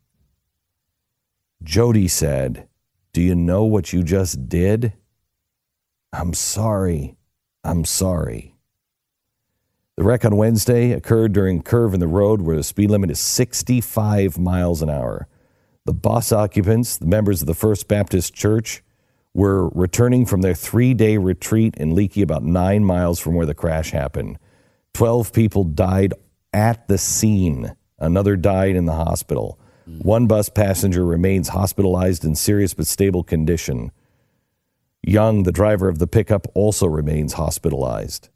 B: Jody said, do you know what you just did? I'm sorry, I'm sorry. The wreck on Wednesday occurred during a curve in the road where the speed limit is sixty-five miles an hour. The bus occupants, the members of the First Baptist Church, were returning from their three-day retreat in Leakey, about nine miles from where the crash happened. Twelve people died at the scene. Another died in the hospital. One bus passenger remains hospitalized in serious but stable condition. Young, the driver of the pickup, also remains hospitalized.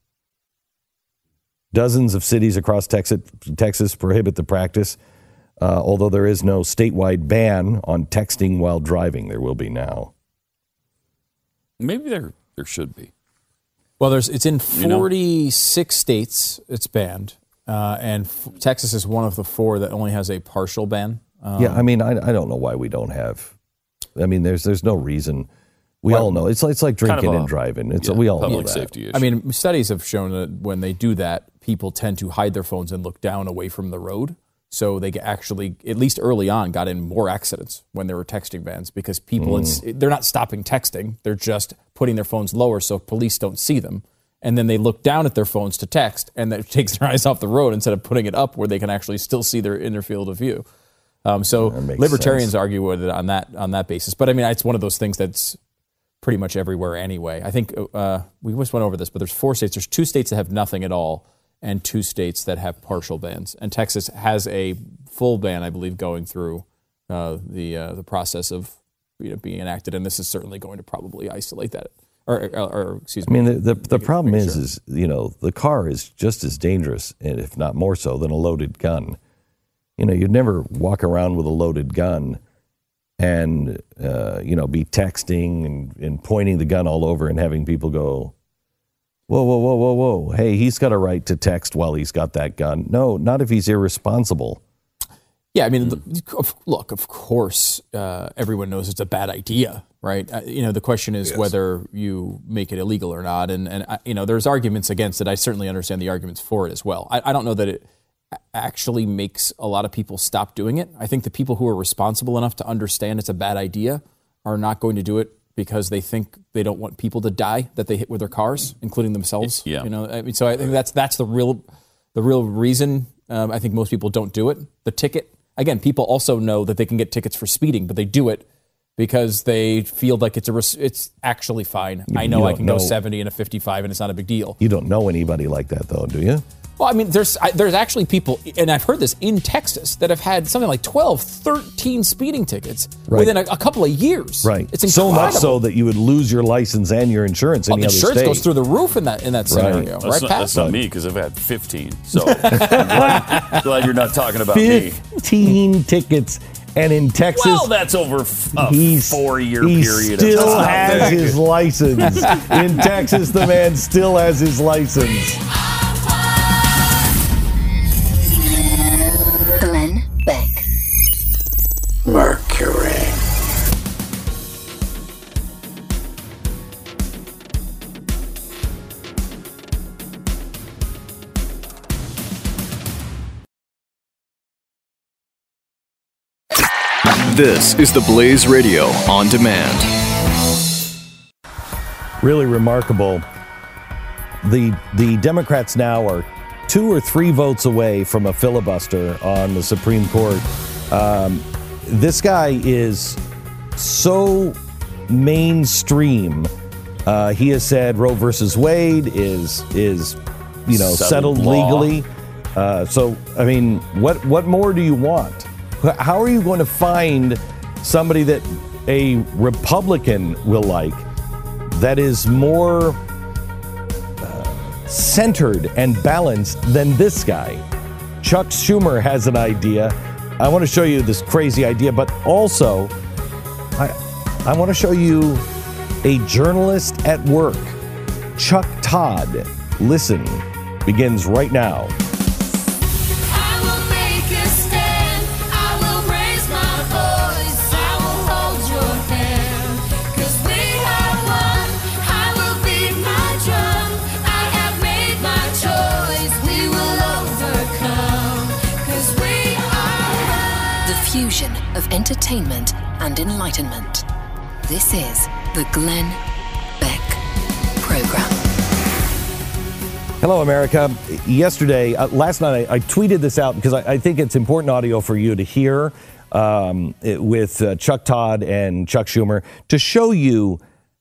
B: Dozens of cities across Texas, Texas prohibit the practice, uh, although there is no statewide ban on texting while driving. There will be now.
E: Maybe there there should be.
G: Well, there's it's in
E: You know?
G: forty-six states it's banned, uh, and f- Texas is one of the four that only has a partial ban. Um,
B: Yeah, I mean, I, I don't know why we don't have. I mean, there's there's no reason. We
G: Well,
B: all know it's like, it's like drinking
E: kind of a-
B: and driving. It's
E: yeah,
B: we all know
E: public
B: that.
E: safety issue.
G: I mean, studies have shown that when they do that, people tend to hide their phones and look down away from the road. So they get actually, at least early on, got in more accidents when there were texting bans because people, it's, they're not stopping texting. They're just putting their phones lower so police don't see them. And then they look down at their phones to text, and that takes their eyes off the road instead of putting it up where they can actually still see their inner field of view. Um, so
B: makes
G: libertarians
B: sense.
G: argue with it on that on that basis. But I mean, it's one of those things that's pretty much everywhere anyway. I think uh, we just went over this, but there's four states. There's two states that have nothing at all, and two states that have partial bans. And Texas has a full ban, I believe, going through uh, the uh, the process of you know, being enacted. And this is certainly going to probably isolate that. Or, or, or excuse
B: I
G: me.
B: mean, the the, the problem is,
G: sure.
B: is you know, the car is just as dangerous, and if not more so, than a loaded gun. You know, you'd never walk around with a loaded gun and uh, you know, be texting and, and pointing the gun all over and having people go, whoa, whoa, whoa, whoa, whoa. Hey, he's got a right to text while he's got that gun. No, not if he's irresponsible.
G: Yeah, I mean, of- look, of course, uh, everyone knows it's a bad idea, right? Uh, you know, the question is
F: Yes.
G: whether you make it illegal or not. And, and uh, you know, there's arguments against it. I certainly understand the arguments for it as well. I, I don't know that it a- actually makes a lot of people stop doing it. I think the people who are responsible enough to understand it's a bad idea are not going to do it because they think they don't want people to die that they hit with their cars, including themselves.
E: Yeah.
G: You know, I mean, so I think that's that's the real the real reason. Um, I think most people don't do it. The ticket. Again, people also know that they can get tickets for speeding, but they do it because they feel like it's a res- it's actually fine. I know
B: you
G: I
B: don't
G: can go
B: know.
G: seventy and a fifty-five, and it's not a big deal.
B: You don't know anybody like that, though, do you?
G: Well, I mean, there's I, there's actually people, and I've heard this in Texas, that have had something like twelve, thirteen speeding tickets
B: Right.
G: within a, a couple of years.
B: Right.
G: It's
B: so
G: incredible.
B: much so that you would lose your license and your insurance in
G: Well,
B: the
G: the
B: other
G: insurance
B: state.
G: goes through the roof in that in that scenario,
E: That's
G: right,
E: not,
G: Pat?
E: that's not me because I've had fifteen. So glad, glad you're not talking about me.
B: fifteen tickets. And in Texas,
E: Well, that's over f- a
B: he's,
E: four-year
B: he
E: period.
B: still
E: of time.
B: has his license. In Texas, the man still has his license.
D: Glenn Beck.
A: Mercury.
H: This is the Blaze Radio on demand.
B: Really remarkable. The the Democrats now are two or three votes away from a filibuster on the Supreme Court. Um, this guy is so mainstream. Uh, he has said Roe versus Wade is is you know settled,
E: Settled law.
B: legally. Uh, so I mean, what what more do you want? How are you going to find somebody that a Republican will like that is more uh, centered and balanced than this guy? Chuck Schumer has an idea, I want to show you this crazy idea, but also I, I want to show you a journalist at work, Chuck Todd. Listen, begins right now.
C: I will make a stand. I will raise my voice. I will hold your hand. 'Cause we are one. I will beat my drum. I have made my choice. We will overcome. 'Cause we are one.
D: The fusion of entertainment and enlightenment. This is the Glenn Beck Program.
B: Hello, America. Yesterday, uh, last night, I, I tweeted this out because I, I think it's important audio for you to hear um, it, with uh, Chuck Todd and Chuck Schumer to show you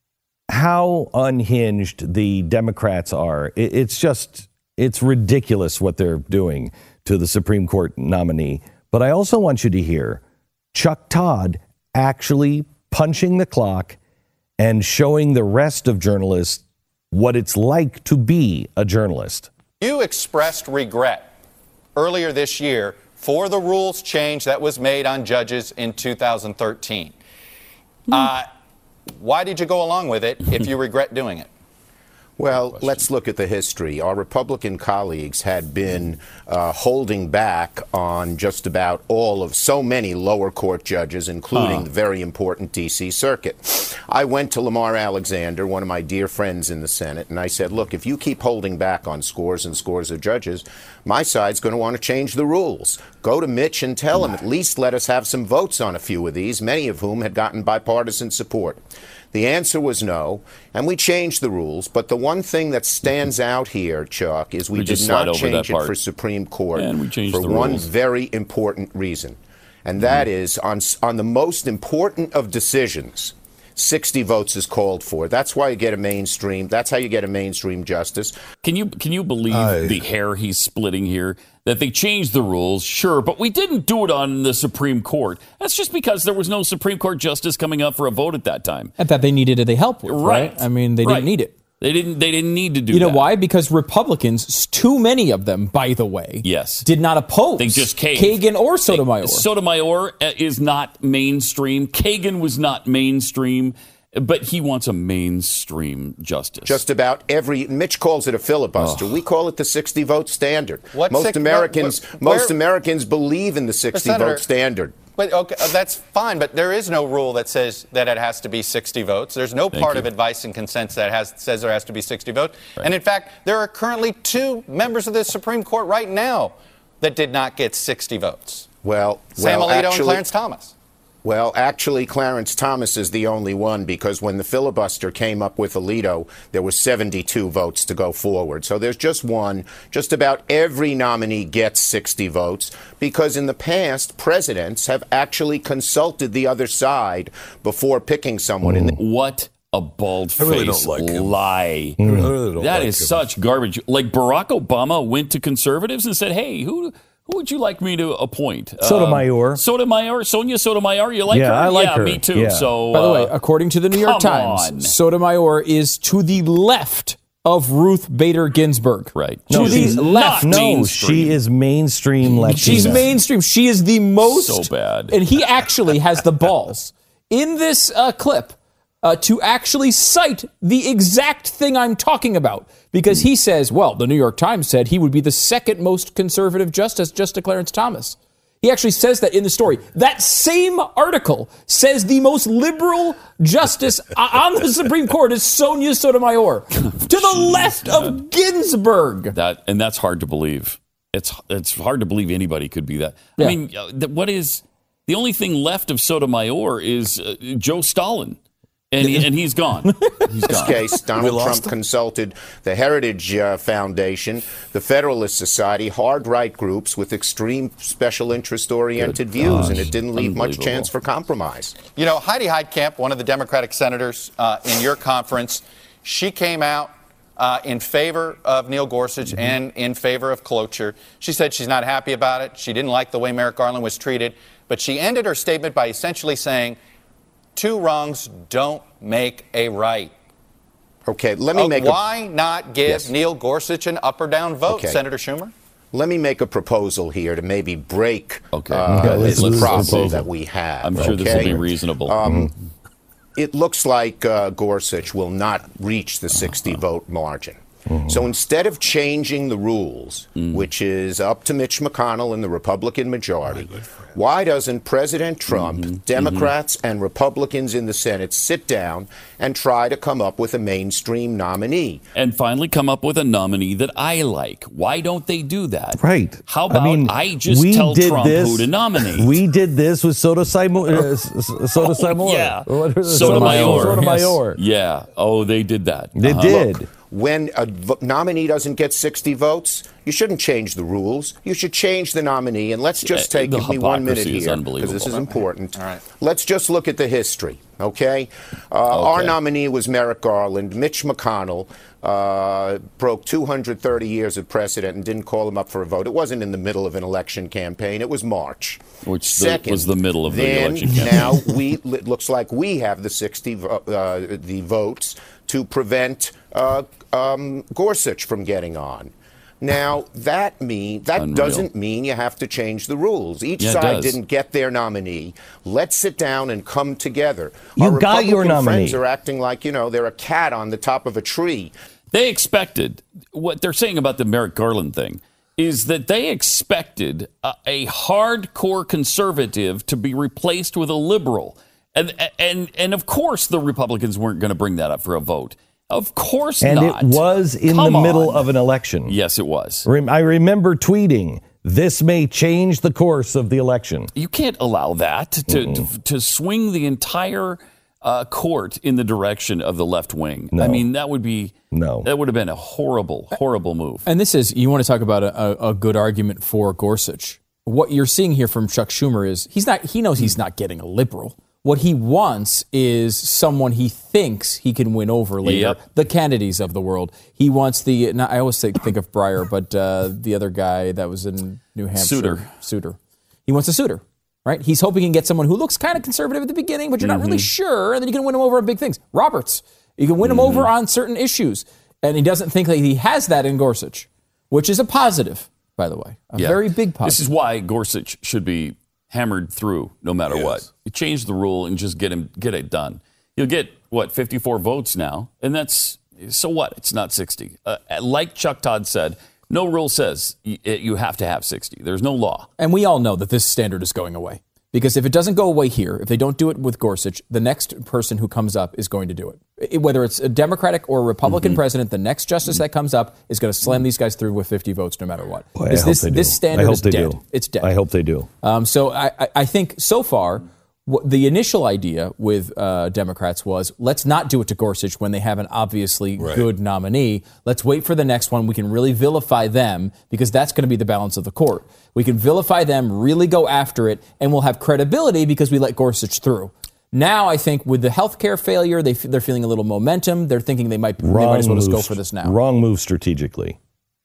B: how unhinged the Democrats are. It, it's just, it's ridiculous what they're doing to the Supreme Court nominee. But I also want you to hear Chuck Todd actually punching the clock and showing the rest of journalists what it's like to be a journalist.
J: You expressed regret earlier this year for the rules change that was made on judges in two thousand thirteen. Mm. Uh, why did you go along with it if you regret doing it?
K: Well, let's look at the history. Our Republican colleagues had been uh, holding back on just about all of so many lower court judges, including uh. the very important D C Circuit. I went to Lamar Alexander, one of my dear friends in the Senate, and I said, look, if you keep holding back on scores and scores of judges, my side's going to want to change the rules. Go to Mitch and tell him, at least let us have some votes on a few of these, many of whom had gotten bipartisan support. The answer was no, and we changed the rules. But the one thing that stands out here, Chuck, is we, we did not change it for Supreme Court for one rules. very important reason. And that mm-hmm. is, on, on the most important of decisions, sixty votes is called for. That's why you get a mainstream. That's how you get a mainstream justice.
E: Can you can you believe
F: I...
E: the hair he's splitting here? That they changed the rules, sure, but we didn't do it on the Supreme Court. That's just because there was no Supreme Court justice coming up for a vote at that time.
G: And that they needed it, they helped with, right? right? I mean, they
E: right.
G: didn't need it.
E: They didn't. They didn't need to do.
G: You know
E: that.
G: why? Because Republicans, too many of them, by the way,
E: yes,
G: did not oppose.
E: They just caved.
G: Kagan or Sotomayor.
E: Sotomayor is not mainstream. Kagan was not mainstream. But he wants a mainstream justice.
K: Just about every Mitch calls it a filibuster. Oh. We call it the sixty vote standard.
J: What
K: most
J: six,
K: Americans,
J: what, what,
K: most Americans believe in the sixty vote standard.
J: But okay, that's fine. But there is no rule that says that it has to be sixty votes. There's no Thank part you. of advice and consent that has says there has to be sixty votes. Right. And in fact, there are currently two members of the Supreme Court right now that did not get sixty votes.
K: Well,
J: Sam
K: well,
J: Alito
K: actually,
J: and Clarence Thomas.
K: Well, actually, Clarence Thomas is the only one, because when the filibuster came up with Alito, there was seventy-two votes to go forward. So there's just one. Just about every nominee gets sixty votes, because in the past, presidents have actually consulted the other side before picking someone. In the-
E: what a bald-faced
F: really don't like
E: lie.
F: I really don't
E: that
F: like
E: is
F: him.
E: such garbage. Like Barack Obama went to conservatives and said, hey, who... Who would you like me to appoint?
B: Sotomayor.
E: Um, Sotomayor. Sonia Sotomayor. You like
B: yeah,
E: her?
B: I like
E: yeah,
B: her.
E: me too.
B: Yeah.
E: So,
G: by the
E: uh,
G: way, according to the New York Times,
E: on.
G: Sotomayor is to the left of Ruth Bader Ginsburg.
E: Right.
G: To
E: No,
G: the
E: she's
G: left.
E: not
B: No,
E: mainstream.
B: she is mainstream Latina.
G: She's mainstream. She is the most.
E: So bad.
G: And he actually has the balls in this uh, clip uh, to actually cite the exact thing I'm talking about. Because he says, well, the New York Times said he would be the second most conservative justice, just to Clarence Thomas. He actually says that in the story. That same article says the most liberal justice on the Supreme Court is Sonia Sotomayor, to the left of Ginsburg.
E: That and that's hard to believe. It's it's hard to believe anybody could be that.
G: Yeah.
E: I mean, uh, the, what is the only thing left of Sotomayor is uh, Joe Stalin. And, he, and he's gone. He's
K: In this
E: gone.
K: case, Donald Trump consulted the Heritage uh, Foundation, the Federalist Society, hard right groups with extreme special interest-oriented
E: Good
K: views,
E: gosh.
K: and it didn't leave much chance for compromise.
J: You know, Heidi Heitkamp, one of the Democratic senators uh, in your conference, she came out uh, in favor of Neil Gorsuch mm-hmm. and in favor of cloture. She said she's not happy about it. She didn't like the way Merrick Garland was treated. But she ended her statement by essentially saying, two wrongs don't make a right.
K: Okay, let me
J: uh,
K: make
J: why
K: a...
J: not give
K: yes.
J: Neil Gorsuch an up or down vote,
K: okay.
J: Senator Schumer?
K: let me make a proposal here to maybe break
E: Okay.
K: uh,
E: Okay,
K: this
E: let's- let's
K: problem
E: see.
K: that we have.
E: I'm sure this will
K: okay?
E: be reasonable.
K: Um,
E: Mhm.
K: It looks like uh, Gorsuch will not reach the sixty vote margin.
B: Mm-hmm.
K: So instead of changing the rules, which is up to Mitch McConnell and the Republican majority, why doesn't President Trump, Democrats, and Republicans in the Senate sit down and try to come up with a mainstream nominee?
E: And finally come up with a nominee that I like. Why don't they do that?
B: Right.
E: How about I,
B: mean,
E: just
B: we
E: tell
B: did
E: Trump
B: this-
E: who to nominate?
B: We did this with Sotomayor. Uh, Sotomayor.
E: Oh, yeah.
B: What is it?
E: Sotomayor.
B: Sotomayor.
E: Yeah. Oh, they did that.
B: They
E: Uh-huh.
B: did.
K: Look, when a v- nominee doesn't get sixty votes, you shouldn't change the rules. You should change the nominee. And let's just
E: Yeah,
K: take
E: the
K: give me one minute
E: hypocrisy is
K: here
E: unbelievable.
K: because this is
E: Okay.
K: important.
J: All right.
K: Let's just look at the history, okay? Uh, Our nominee was Merrick Garland. Mitch McConnell uh, broke two hundred thirty years of precedent and didn't call him up for a vote. It wasn't in the middle of an election campaign. It was March.
E: Which the-
K: Second,
E: was the middle of the
K: then
E: election campaign.
K: Now we it looks like we have the sixty vo- uh, the votes to prevent uh, um, Gorsuch from getting on. Now that mean that
E: Unreal.
K: doesn't mean you have to change the rules. Each
E: Yeah, it
K: side
E: does.
K: didn't get their nominee. Let's sit down and come together.
B: You
K: Our
B: got your
K: Republican
B: nominee.
K: Friends are acting like you know they're a cat on the top of a tree.
E: They expected, what they're saying about the Merrick Garland thing is that they expected a, a hardcore conservative to be replaced with a liberal. And, and, and of course, the Republicans weren't going to bring that up for a vote. Of course
B: And
E: not.
B: it was in
E: Come
B: the middle
E: on.
B: of an election.
E: Yes, it was.
B: Rem- I remember tweeting, this may change the course of the election.
E: You can't allow that to, to, to swing the entire uh, court in the direction of the left wing.
B: No.
E: I mean, that would be
B: No.
E: that would have been a horrible, horrible move.
G: And this is, you want to talk about a, a, a good argument for Gorsuch. What you're seeing here from Chuck Schumer is he's not, he knows he's not getting a liberal. What he wants is someone he thinks he can win over later.
E: Yep.
G: The Kennedys of the world. He wants the, not, I always think, think of Breyer, but uh, the other guy that was in New Hampshire.
E: Souter.
G: Souter. He wants a Souter, right? He's hoping he can get someone who looks kind of conservative at the beginning, but you're not really sure, and then you can win him over on big things. Roberts. You can win him over on certain issues. And he doesn't think that he has that in Gorsuch, which is a positive, by the way. A
E: Yeah.
G: very big positive.
E: This is why Gorsuch should be hammered through no matter
F: Yes.
E: what. You change the rule and just get him get it done. You'll get what fifty-four votes now, and that's so what? It's not sixty. Uh, like Chuck Todd said, no rule says y- you have to have sixty. There's no law.
G: And we all know that this standard is going away. Because if it doesn't go away here, if they don't do it with Gorsuch, the next person who comes up is going to do it. It- whether it's a Democratic or a Republican
B: Mm-hmm.
G: president, the next justice that comes up is going to slam these guys through with fifty votes no matter what.
B: Boy, I
G: this
B: hope
G: this,
B: they do.
G: this standard
B: I hope
G: is
B: they
G: dead.
B: do.
G: It's dead.
B: I hope they do.
G: Um, so I, I- I think so far, what the initial idea with uh, Democrats was, let's not do it to Gorsuch when they have an obviously
F: Right.
G: good nominee. Let's wait for the next one. We can really vilify them because that's going to be the balance of the court. We can vilify them, really go after it, and we'll have credibility because we let Gorsuch through. Now, I think with the healthcare failure, they, f- they're feeling a little momentum. They're thinking they might, they might as well just go for this now.
B: Wrong move strategically.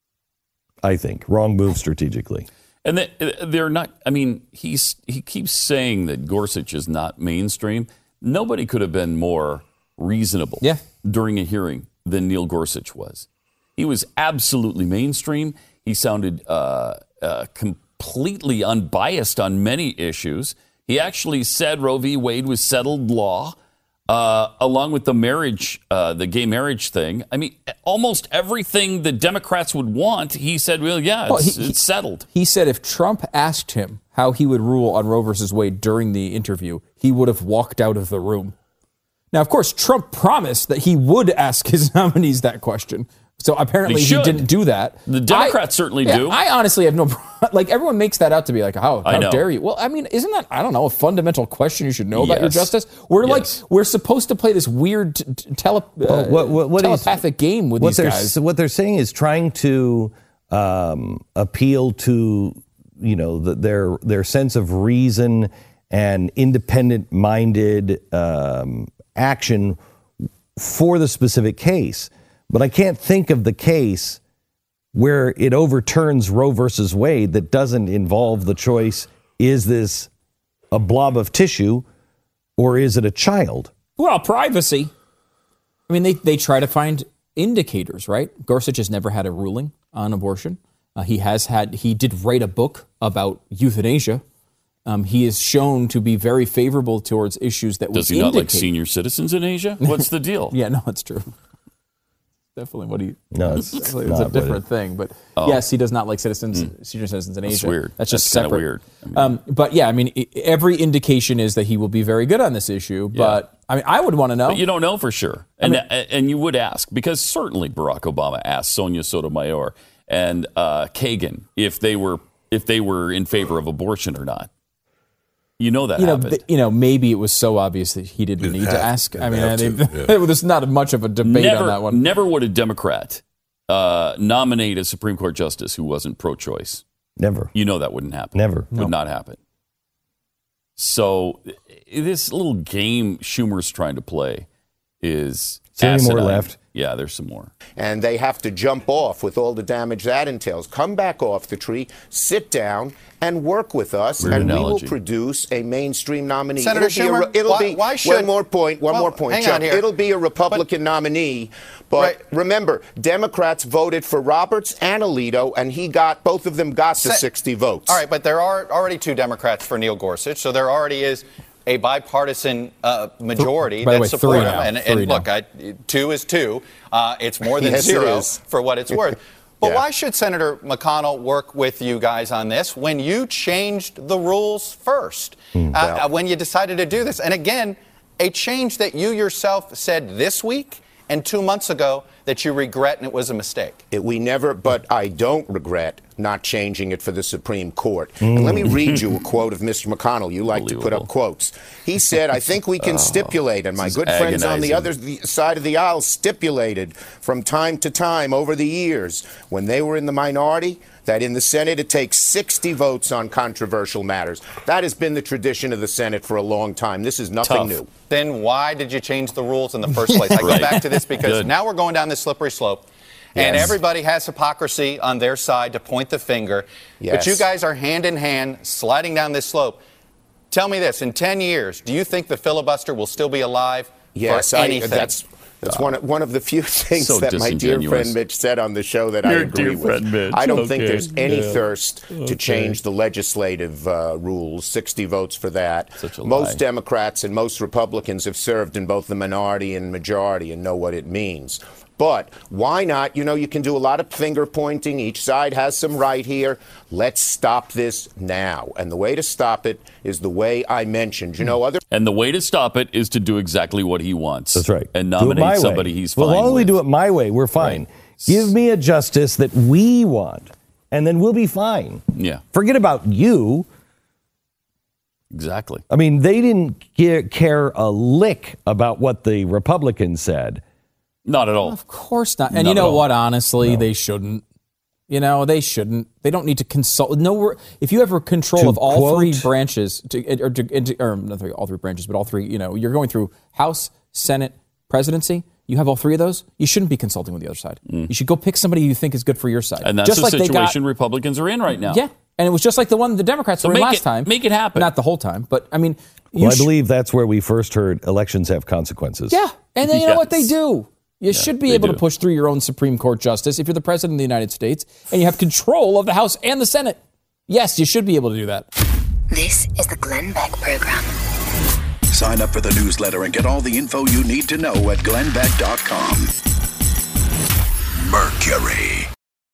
B: I think. Wrong move strategically.
E: And they, they're not, I mean, he's he keeps saying that Gorsuch is not mainstream. Nobody could have been more reasonable
G: Yeah.
E: during a hearing than Neil Gorsuch was. He was absolutely mainstream. He sounded uh, uh, completely unbiased on many issues. He actually said Roe v. Wade was settled law, uh, along with the marriage, uh, the gay marriage thing. I mean, almost everything the Democrats would want, he said, well, yeah, it's,
G: Well, he- he-
E: it's settled.
G: He said if Trump asked him how he would rule on Roe versus Wade during the interview, he would have walked out of the room. Now, of course, Trump promised that he would ask his nominees that question. So apparently
E: He
G: he,
E: should.
G: didn't do that.
E: The Democrats
G: I-
E: certainly
G: yeah,
E: do.
G: I honestly have no problem. Like, everyone makes that out to be like, how,
E: I
G: how
E: know.
G: dare you? Well, I mean, isn't that, I don't know, a fundamental question you should know about your
E: Yes.
G: justice? We're
E: Yes.
G: like, we're supposed to play this weird t- t- tele, uh,
B: Well, what- what- what is-
G: telepathic game with
B: what
G: these
B: they're,
G: guys.
B: What they're saying is trying to um, appeal to, you know, the, their their sense of reason and independent-minded um, action for the specific case. But I can't think of the case where it overturns Roe versus Wade that doesn't involve the choice, is this a blob of tissue or is it a child?
G: Well, privacy. I mean, they, they try to find indicators, right? Gorsuch has never had a ruling on abortion. Uh, he has had, he did write a book about euthanasia. Um, he is shown to be very favorable towards issues that would
E: Does he not
G: indicate-
E: like senior citizens in Asia? What's the deal?
G: Yeah, no, it's true. Definitely what he.
B: No, it's,
G: it's
B: not,
G: a
B: but
G: different
B: it-
G: thing. But
E: Oh.
G: yes, he does not like citizens, senior citizens in
E: That's
G: Asia.
E: weird.
G: That's just
E: That's kinda
G: separate.
E: weird. I mean-
G: um, but yeah, I mean, i every indication is that he will be very good on this issue. But I mean, I would want to know.
E: But you don't know for sure. And
G: I mean-
E: and you would ask, because certainly Barack Obama asked Sonia Sotomayor and uh, Kagan if they were if they were in favor of abortion or not. You know that
G: you know,
E: happened.
G: th- you know, maybe it was so obvious that he didn't
E: Didn't
G: need to
E: have-
G: ask. I
E: didn't
G: mean,
E: have
G: I
E: to,
G: think
E: yeah.
G: there's not much of a debate
E: never,
G: on that one.
E: Never would a Democrat uh, nominate a Supreme Court justice who wasn't pro-choice.
B: Never.
E: You know that wouldn't happen.
B: Never.
E: Would
B: No.
E: not happen. So this little game Schumer's trying to play is
K: Is there any more
E: asinine.
K: left?
E: Yeah, there's some more.
K: And they have to jump off with all the damage that entails. Come back off the tree, sit down, and work with us,
E: Weird
K: and
E: analogy.
K: we will produce a mainstream nominee.
J: Senator
K: it'll be a,
J: Schumer,
K: re- it'll
J: why-
K: be
J: why should-
K: one more point. One
J: well,
K: more point,
J: hang
K: Chuck.
J: on here.
K: It'll be a Republican nominee, but remember, Democrats voted for Roberts and Alito, and he got both of them got the
J: Se-
K: sixty votes.
J: All right, but there are already two Democrats for Neil Gorsuch, so there already is a bipartisan uh, majority
G: By the
J: that
G: way,
J: support
G: three
J: him.
G: now.
J: And,
G: Three
J: and
G: now.
J: look, I, two is two. Uh, it's more than
K: Yes, it
J: zero
K: is.
J: for what it's worth. But
K: Yeah.
J: why should Senator McConnell work with you guys on this when you changed the rules first?
K: Hmm.
J: uh,
K: Well-
J: uh, when you decided to do this? And again, a change that you yourself said this week and two months ago that you regret and it was a mistake.
K: It, we never, but I don't regret not changing it for the Supreme Court. And let me read you a quote of Mister McConnell. You like to put up quotes. He said, I think we can
E: Oh,
K: stipulate, and my
E: this is
K: good friends on the
E: agonizing.
K: other the side of the aisle stipulated from time to time over the years when they were in the minority that in the Senate it takes sixty votes on controversial matters. That has been the tradition of the Senate for a long time. This is nothing
J: Tough.
K: new.
J: Then why did you change the rules in the first place? I go
K: Right.
J: back to this because
K: Good.
J: now we're going down this slippery slope. And
K: Yes.
J: everybody has hypocrisy on their side to point the finger.
K: Yes.
J: But you guys are hand in hand sliding down this slope. Tell me this, in ten years, do you think the filibuster will still be alive
K: Yes,
J: for
K: I,
J: anything?
K: that's that's one of, one of the few things
E: So
K: that my dear
E: disingenuous.
K: friend Mitch said on the show that I
E: Your
K: agree
E: dear
K: with.
E: friend Mitch,
K: I don't think
E: okay.
K: there's any
E: Yeah.
K: thirst
E: Okay.
K: to change the legislative uh, rules. sixty votes for that.
E: Such a
K: most
E: lie.
K: Democrats and most Republicans have served in both the minority and majority and know what it means. But why not? You know, you can do a lot of finger pointing. Each side has some right here. Let's stop this now. And the way to stop it is the way I mentioned. You know, other
E: And the way to stop it is to do exactly what he wants.
B: That's right.
E: And
B: Do it
E: nominate
B: my way.
E: somebody he's
B: well,
E: fine
B: as long as we
E: with.
B: do it my way, we're fine. Give me a justice that we want, and then we'll be fine.
E: Yeah,
B: Forget about you.
E: exactly.
B: I mean, they didn't ge- care a lick about what the Republicans said.
E: Not at all.
G: Of course not. And
E: Not
G: you
E: at
G: know
E: all.
G: what? Honestly, they shouldn't. You know, they shouldn't. They don't need to consult. No, if you have control
B: To
G: of all
B: quote-
G: three branches, to, or, to, or not three, all three branches, but all three. You know, you're going through House, Senate, Presidency. You have all three of those. You shouldn't be consulting with the other side. You should go pick somebody you think is good for your side.
E: And that's
G: just
E: the
G: like they
E: situation
G: got,
E: Republicans are in right now.
G: Yeah, and it was just like the one the Democrats
E: So
G: were in
E: make
G: last
E: it-
G: time.
E: make it happen.
G: Not the whole time, but I mean, you
B: Well, I
G: sh-
B: believe that's where we first heard elections have consequences.
G: Yeah, and then you know what they
E: Yes.
G: do. You should be
E: they
G: able
E: do.
G: to push through your own Supreme Court justice if you're the president of the United States and you have control of the House and the Senate. Yes, you should be able to do that.
D: This is the Glenn Beck Program.
A: Sign up for the newsletter and get all the info you need to know at glenn beck dot com. Mercury.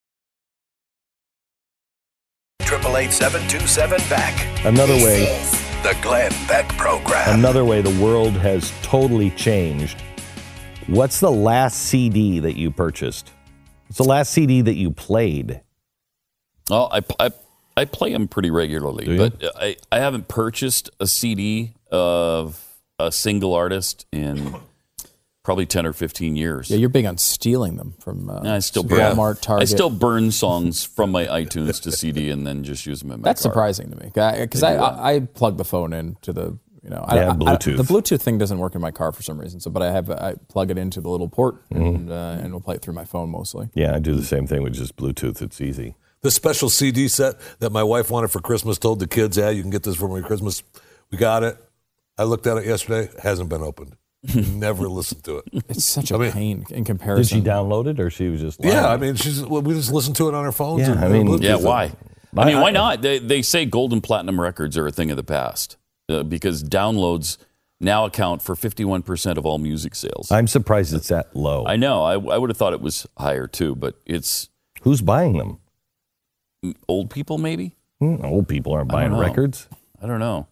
A: Triple eight seven two seven back.
B: Another way,
A: The Glenn Beck Program.
B: another way the world has totally changed. What's the last C D that you purchased? What's the last C D that you played?
E: Well, I, I, I play them pretty regularly,
B: Do you?
E: but I, I haven't purchased a C D of a single artist in probably ten or fifteen years.
G: Yeah, you're big on stealing them from uh,
E: I still burn,
G: Walmart, Target.
E: I still burn songs from my iTunes to C D and then just use them in my
G: That's
E: car.
G: surprising to me because I, I, I plug the phone into the you know I,
B: Yeah,
G: I- I-
B: Bluetooth.
G: the Bluetooth thing doesn't work in my car for some reason. So, but I have I plug it into the little port and uh, and we'll play it through my phone mostly.
B: Yeah, I do the same thing with just Bluetooth. It's easy.
F: The special C D set that my wife wanted for Christmas, told the kids, yeah, you can get this for me Christmas. We got it. I looked at it yesterday. Hasn't been opened. Never listened to it.
G: It's such a
F: I mean,
G: pain in
B: Did
G: comparison.
B: she download it or she was just?
F: Yeah,
B: lying?
F: I mean, she's well, we just listen to it on our phones.
B: Yeah,
F: and
B: I mean-
F: Bluetooth
E: Yeah,
F: it.
E: why? I mean,
B: I-
E: why not? They, they say gold and platinum records are a thing of the past uh, because downloads now account for fifty-one percent of all music sales.
B: I'm surprised it's that low.
E: I know. I, I would have thought it was higher too, but it's
B: Who's buying them?
E: old people maybe?
B: Hmm, Old people aren't
E: I don't
B: buying
E: know.
B: records.
E: I don't know.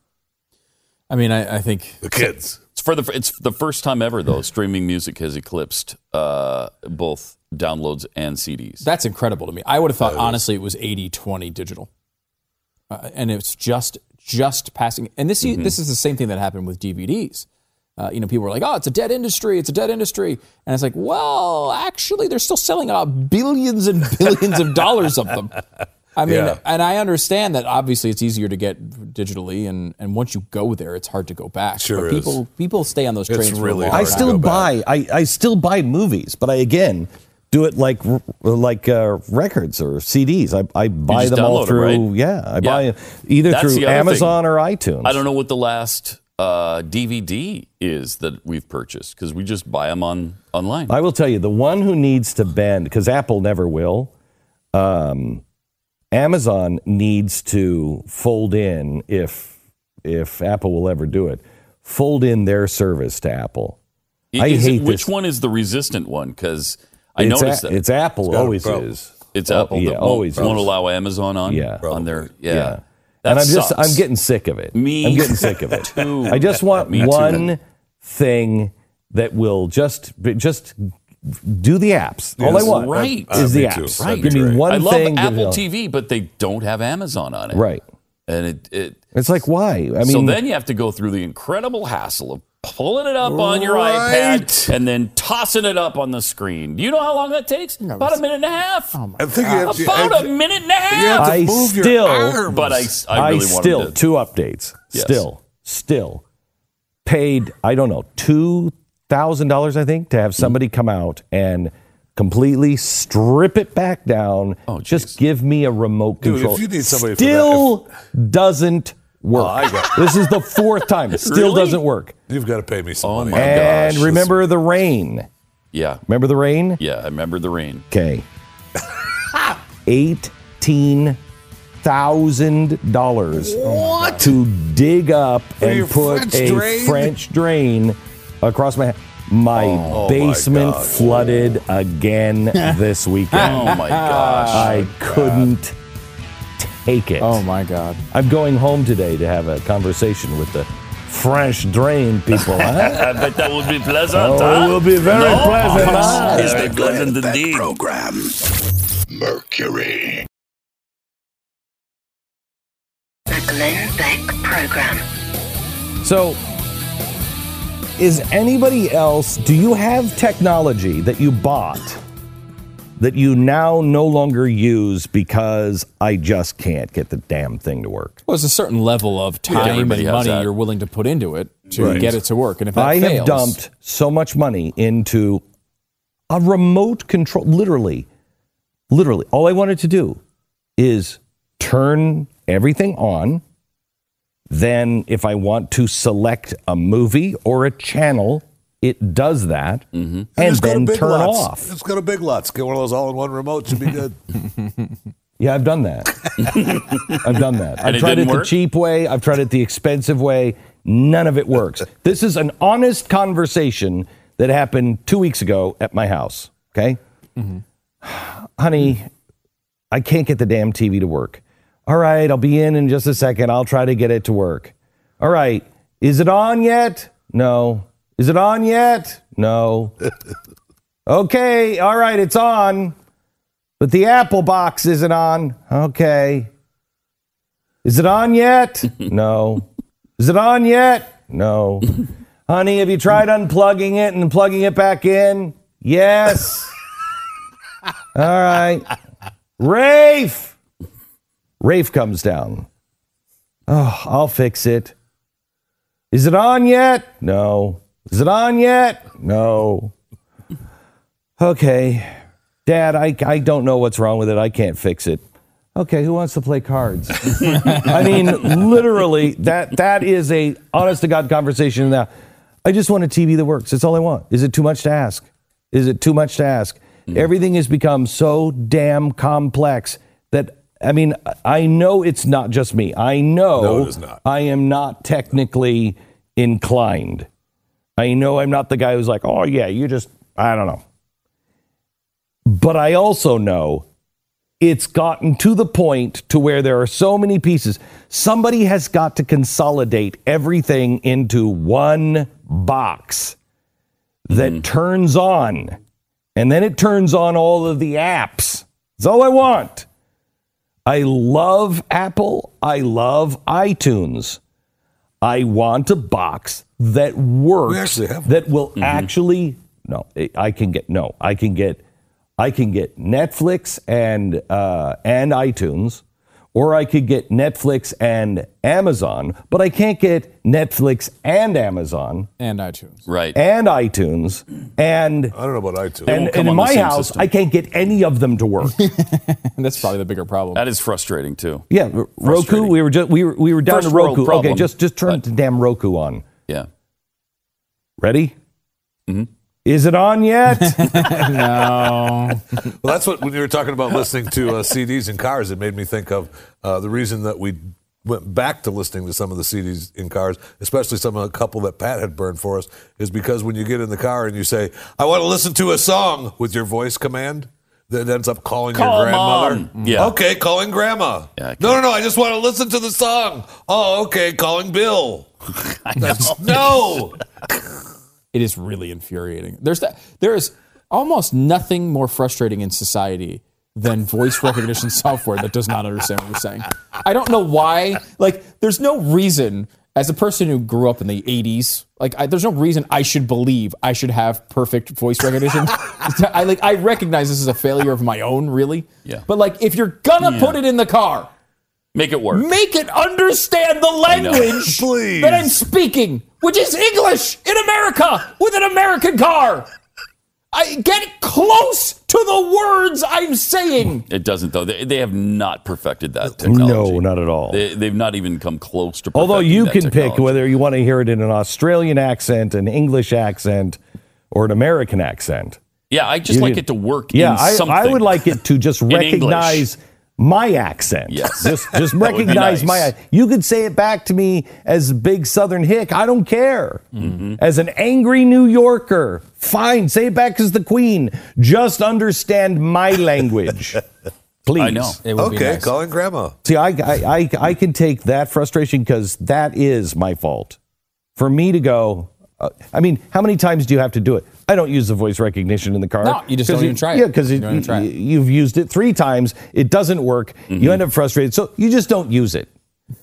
G: I mean, I, I think
F: The kids.
E: It's for the it's the first time ever though streaming music has eclipsed uh, both downloads and C Ds.
G: that's incredible to me. I would have thought, honestly, it was eighty twenty digital. Uh, and it's just just passing. And this
B: Mm-hmm.
G: this is the same thing that happened with D V Ds. Uh, you know, people were like, oh, it's a dead industry. It's a dead industry. And it's like, well, actually, they're still selling out billions and billions of dollars of them. I mean,
F: Yeah.
G: and I understand that obviously it's easier to get digitally, and, and once you go there, it's hard to go back.
F: Sure
G: but
F: is.
G: people people stay on those
F: It's
G: trains for
F: really
G: a long
B: I
F: hard
G: time.
F: to
B: still
F: go back.
B: buy. I, I still buy movies, but I again do it like like uh, records or C Ds. I, I buy
E: just
B: them all
E: download 'em,
B: through.
E: right?
B: Yeah, I
E: Yeah.
B: buy either
E: That's
B: through
E: the other
B: Amazon
E: thing.
B: or iTunes.
E: I don't know what the last uh, D V D is that we've purchased because we just buy them on online.
B: I will tell you, the one who needs to bend, because Apple never will, um, Amazon needs to fold in, if if Apple will ever do it, fold in their service to Apple. I
E: Is
B: hate
E: it, which
B: this.
E: one is the resistant one? Because I
B: It's
E: noticed
B: a-
E: that
B: it's Apple,
F: got a
B: always
F: problem.
B: is.
E: it's
B: Oh,
E: Apple
B: yeah,
E: that
B: always
E: won't, won't
B: is.
E: allow Amazon on
B: Yeah.
E: on their yeah.
B: Yeah.
E: That
B: and I'm just
E: sucks.
B: I'm getting sick of it.
E: Me
B: I'm getting sick of it.
E: too.
B: I just want
E: Me too.
B: one thing that will just just do the apps. All I
F: Yes.
B: want
E: Right.
B: is
F: Uh,
B: the
F: me too.
B: apps.
F: That'd
B: Give
F: be
B: me
F: great.
B: one
E: I love
B: thing.
E: Apple
B: you know.
E: T V, but they don't have Amazon on it.
B: Right.
E: And it, it
B: It's like why? I mean,
E: so then you have to go through the incredible hassle of pulling it up on your
F: Right.
E: iPad and then tossing it up on the screen. Do you know how long that takes? About a minute and a half.
G: Oh my
F: I think you have to-
E: About
F: and-
E: a minute and a
F: You have
E: half.
F: to
B: I
F: move your
B: still-
F: arms.
E: But I, I
B: I,
E: really
B: still
E: wanted to.
B: two updates.
E: Yes.
B: Still, still paid. I don't know two thousand dollars. I think to have somebody come out and completely strip it back down.
E: Oh,
B: just give me a remote
F: Dude, if
B: control.
F: you need somebody for
B: still doesn't work.
F: Oh, I got-
B: This is the fourth time. It still
E: Really?
B: doesn't work.
F: You've got to pay me some
E: Oh
F: money.
E: my
B: And
E: gosh.
B: remember the rain.
E: Yeah.
B: Remember the rain?
E: Yeah, I remember the rain.
B: Okay. Eighteen thousand dollars to dig up and
F: your
B: put
F: French
B: a
F: drain?
B: French drain across my my
F: Oh, my
B: basement
F: God.
B: flooded again this weekend.
E: Oh my gosh.
B: I couldn't take it.
G: Oh my God.
B: I'm going home today to have a conversation with the French drain people. Huh?
E: I bet that would be pleasant.
B: Oh,
E: huh?
B: it will be very
E: No?
B: pleasant. huh?
A: Is
E: Very
A: the
E: pleasant
A: Glenn Beck
E: indeed.
A: program. Mercury.
D: The Glenn Beck Program.
B: So, is anybody else, do you have technology that you bought that you now no longer use because I just can't get the damn thing to work?
G: Well, there's a certain level of time
E: everybody
G: and
E: has
G: money
E: that.
G: you're willing to put into it to
F: Right.
G: get it to work. And if that
B: I
G: fails,
B: have dumped so much money into a remote control, literally, literally, all I wanted to do is turn everything on. Then, if I want to select a movie or a channel, it does that, and
F: Just go to
B: then
F: Big
B: turn
F: Lots.
B: off.
F: Let's go to Big Lots. Get one of those all-in-one remotes. Should be good.
B: Yeah, I've done that. I've done that. I've
E: it
B: tried it
E: didn't
B: the
E: work?
B: cheap way. I've tried it the expensive way. None of it works. This is an honest conversation that happened two weeks ago at my house. Okay, honey, I can't get the damn T V to work. All right, I'll be in in just a second. I'll try to get it to work. All right, is it on yet? No. Is it on yet? No. Okay, all right, it's on. But the Apple box isn't on. Okay. Is it on yet? No. Is it on yet? No. Honey, have you tried unplugging it and plugging it back in? Yes. All right. Rafe. Rafe comes down. Oh, I'll fix it. Is it on yet? No. Is it on yet? No. Okay. Dad, I, I don't know what's wrong with it. I can't fix it. Okay, who wants to play cards? I mean, literally, that that is a honest to God conversation. Now, I just want a T V that works. That's all I want. Is it too much to ask? Is it too much to ask? Mm. Everything has become so damn complex that, I mean, I know it's not just me. I know
F: no, it is not.
B: I am not technically inclined. I know I'm not the guy who's like, oh, yeah, you just, I don't know. But I also know it's gotten to the point to where there are so many pieces. Somebody has got to consolidate everything into one box that mm. turns on. And then it turns on all of the apps. That's all I want. I love Apple. I love iTunes. I want a box that works.
F: We actually have one.
B: That will
F: mm-hmm.
B: actually, no, I can get, no, I can get, I can get Netflix and uh, and iTunes, or I could get Netflix and Amazon, but I can't get Netflix and Amazon
G: and iTunes,
E: right?
B: And iTunes, and
F: I don't know about iTunes.
B: And, and in my house, system. I can't get any of them to work.
G: That's probably the bigger problem.
E: That is frustrating too.
B: Yeah, Roku. We were just we were we were down
E: First
B: to Roku.
E: problem,
B: okay, just just turn but, the damn Roku on.
E: Yeah.
B: Ready?
E: Mm-hmm.
B: Is it on yet?
G: No.
F: Well, that's what, when you were talking about listening to uh, C Ds in cars, it made me think of uh, the reason that we went back to listening to some of the C Ds in cars, especially some of the couple that Pat had burned for us, is because when you get in the car and you say, I want to listen to a song with your voice command, that ends up calling
E: Call
F: your grandmother.
E: Mom. Yeah.
F: Okay, calling grandma.
E: Yeah,
F: no, no, no, I just want to listen to the song. Oh, okay, calling Bill.
E: I know.
F: No.
G: It is really infuriating. There's that. There is almost nothing more frustrating in society than voice recognition software that does not understand what you're saying. I don't know why. Like, there's no reason, as a person who grew up in the eighties, like, I, there's no reason I should believe I should have perfect voice recognition. I like. I recognize this is a failure of my own, really.
E: Yeah.
G: But like, if you're gonna
E: Yeah.
G: put it in the car,
E: make it work.
G: make it understand the language
F: Please.
G: that I'm speaking, which is English in America with an American car. I get close to the words I'm saying.
E: It doesn't, though. They, they have not perfected that technology.
B: No, not at all.
E: They, they've not even come close to perfecting
B: Although you
E: that
B: can
E: technology.
B: pick whether you want to hear it in an Australian accent, an English accent, or an American accent.
E: Yeah, I just
B: You
E: like
B: can-
E: it to work
B: Yeah,
E: in
B: I,
E: something.
B: I would like it to just
E: In
B: recognize
E: English.
B: my accent.
E: Yes.
B: Just, just
E: That would be
B: recognize
E: nice.
B: my. You could say it back to me as Big Southern Hick. I don't care.
E: Mm-hmm.
B: As an angry New Yorker, fine. Say it back as the Queen. Just understand my language, please.
E: I know.
G: It would be
F: Okay,
G: nice.
F: calling grandma.
B: See, I, I, I, I can take that frustration because that is my fault. For me to go, uh, I mean, how many times do you have to do it? I don't use the voice recognition in the car.
G: No, you just
B: 'Cause
G: don't even try it.
B: Yeah, because
G: You don't even try it.
B: you've used it three times. It doesn't work.
E: Mm-hmm.
B: You end up frustrated. So you just don't use it.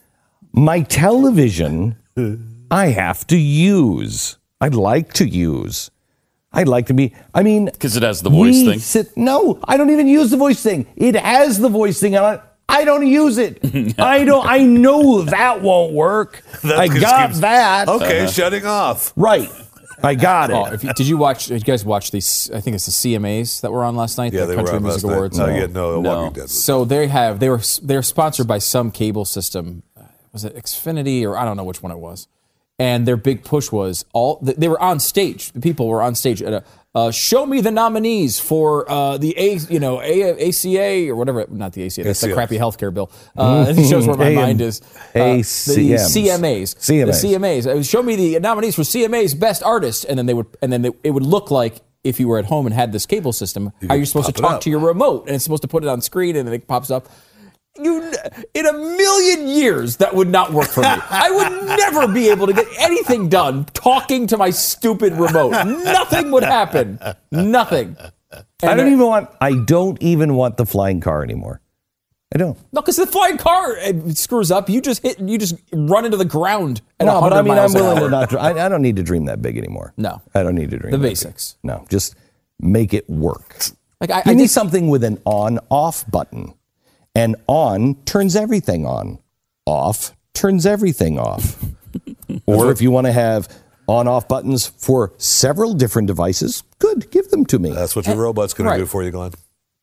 B: My television, I have to use. I'd like to use. I'd like to be, I mean.
E: Because it has the voice
B: we
E: thing.
B: Sit, no, I don't even use the voice thing. It has the voice thing on it. I don't use it. I don't. I know that won't work.
F: That
B: I
F: just
B: got
F: keeps-
B: that.
F: Okay, shutting off.
B: Right. I got it.
G: Oh, if you, did you watch? Did you guys watch these? I think it's the C M As that were on last night.
F: Yeah,
G: the
F: they
G: Country
F: were on
G: Music
F: last night.
G: Awards.
F: No, yeah, no,
E: No.
F: Walking Dead. was-
G: So they have. They were. They're sponsored by some cable system. Was it Xfinity or I don't know which one it was. And their big push was all. They were on stage. The people were on stage at a. Uh, show me the nominees for uh, the A, you know, A- ACA or whatever. Not the A C A. That's the
F: A C A.
G: crappy healthcare bill. Uh, it shows where my
B: A M-
G: mind is. Uh,
B: A
G: the
B: C Ms.
G: C M As.
B: C M As.
G: The C M As. Uh, Show me the nominees for C M A's best artist, and then they would, and then they, it would look like if you were at home and had this cable system, how
F: could
G: you're supposed to
F: pop it
G: talk
F: up.
G: to your remote, and it's supposed to put it on screen, and then it pops up. You, in a million years, that would not work for me. I would never be able to get anything done talking to my stupid remote. Nothing would happen. Nothing.
B: I
G: And,
B: don't
G: uh,
B: even want. I don't even want the flying car anymore. I don't.
G: No, because the flying car it screws up. You just hit. You just run into the ground. At
B: No, but I mean, I'm
G: miles an
B: willing
G: hour.
B: to not. dr- I, I don't need to dream that big anymore.
G: No.
B: I don't need to dream
G: The
B: that big.
G: basics.
B: No, just make it work.
G: Like I,
B: Give
G: I
B: me
G: did-
B: something with an on-off button, and on turns everything on. Off turns everything off. Or if you want to have on-off buttons for several different devices, good, give them to me.
F: That's what your robot's going
G: right.
F: to do for you, Glenn.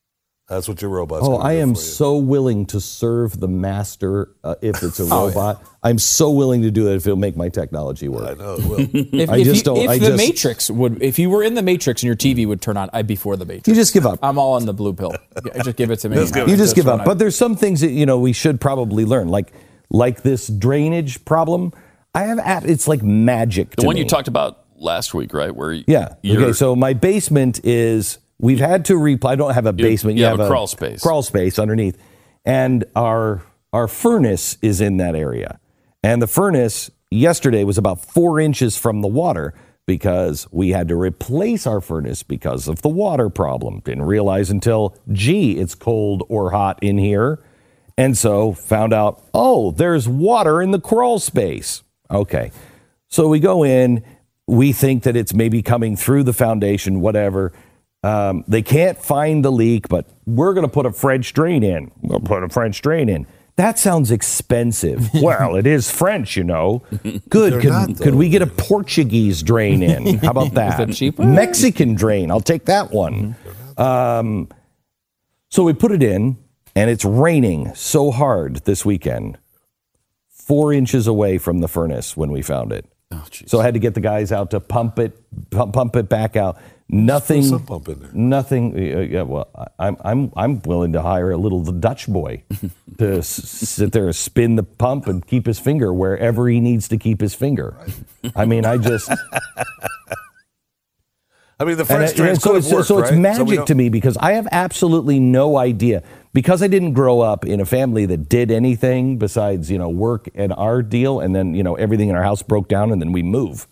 F: That's what your robot's
B: Oh,
F: gonna
B: I
F: do
B: am
F: for you.
B: so willing to serve the master uh, if it's a
G: Oh,
B: robot. I'm so willing to do it if it'll make my technology work.
F: I know it will.
G: If,
B: I
G: if
B: just
G: you,
B: don't-
G: If
B: I
G: the
B: just-
G: Matrix would, if you were in the Matrix and your T V would turn on, I'd be for the Matrix.
B: You just give up.
G: I'm all on the blue pill. Yeah, just give it to me.
F: Just give
B: You just give
G: run
B: up. But there's some things that you know we should probably learn, like like this drainage problem. I have app. It's like magic.
E: The
B: to
E: one
B: me.
E: you talked about last week, right? Where
B: Yeah.
E: you're-
B: Okay. So my basement is. We've had to reply. I don't have a basement.
E: you have a crawl space.
B: Crawl space underneath, and our our furnace is in that area. And the furnace yesterday was about four inches from the water because we had to replace our furnace because of the water problem. Didn't realize until, gee, it's cold or hot in here. And so found out, oh, there's water in the crawl space. Okay. So we go in. We think that it's maybe coming through the foundation, whatever. Um, they can't find the leak, but we're going to put a French drain in. We'll put a French drain in. That sounds expensive. Well, it is French, you know. Good.
F: They're
B: Could,
F: not,
B: could we get a Portuguese drain in? How about that?
G: that cheaper?
B: Mexican drain. I'll take that one. Um, so we put it in, and it's raining so hard this weekend, four inches away from the furnace when we found it.
E: Oh,
B: So I had to get the guys out to pump it, pump, pump it back out. Nothing.
F: Put some pump in there.
B: Nothing. Uh, yeah, well, I- I'm I'm I'm willing to hire a little Dutch boy to s- sit there and spin the pump and keep his finger wherever he needs to keep his finger. I mean, I just.
F: I mean, the
B: And
F: French
B: it-
F: drains
B: and so
F: could
B: it's,
F: have worked,
B: so it's
F: right?
B: magic
F: we don't-
B: to me because I have absolutely no idea. Because I didn't grow up in a family that did anything besides, you know, work and our deal, and then, you know, everything in our house broke down, and then we move.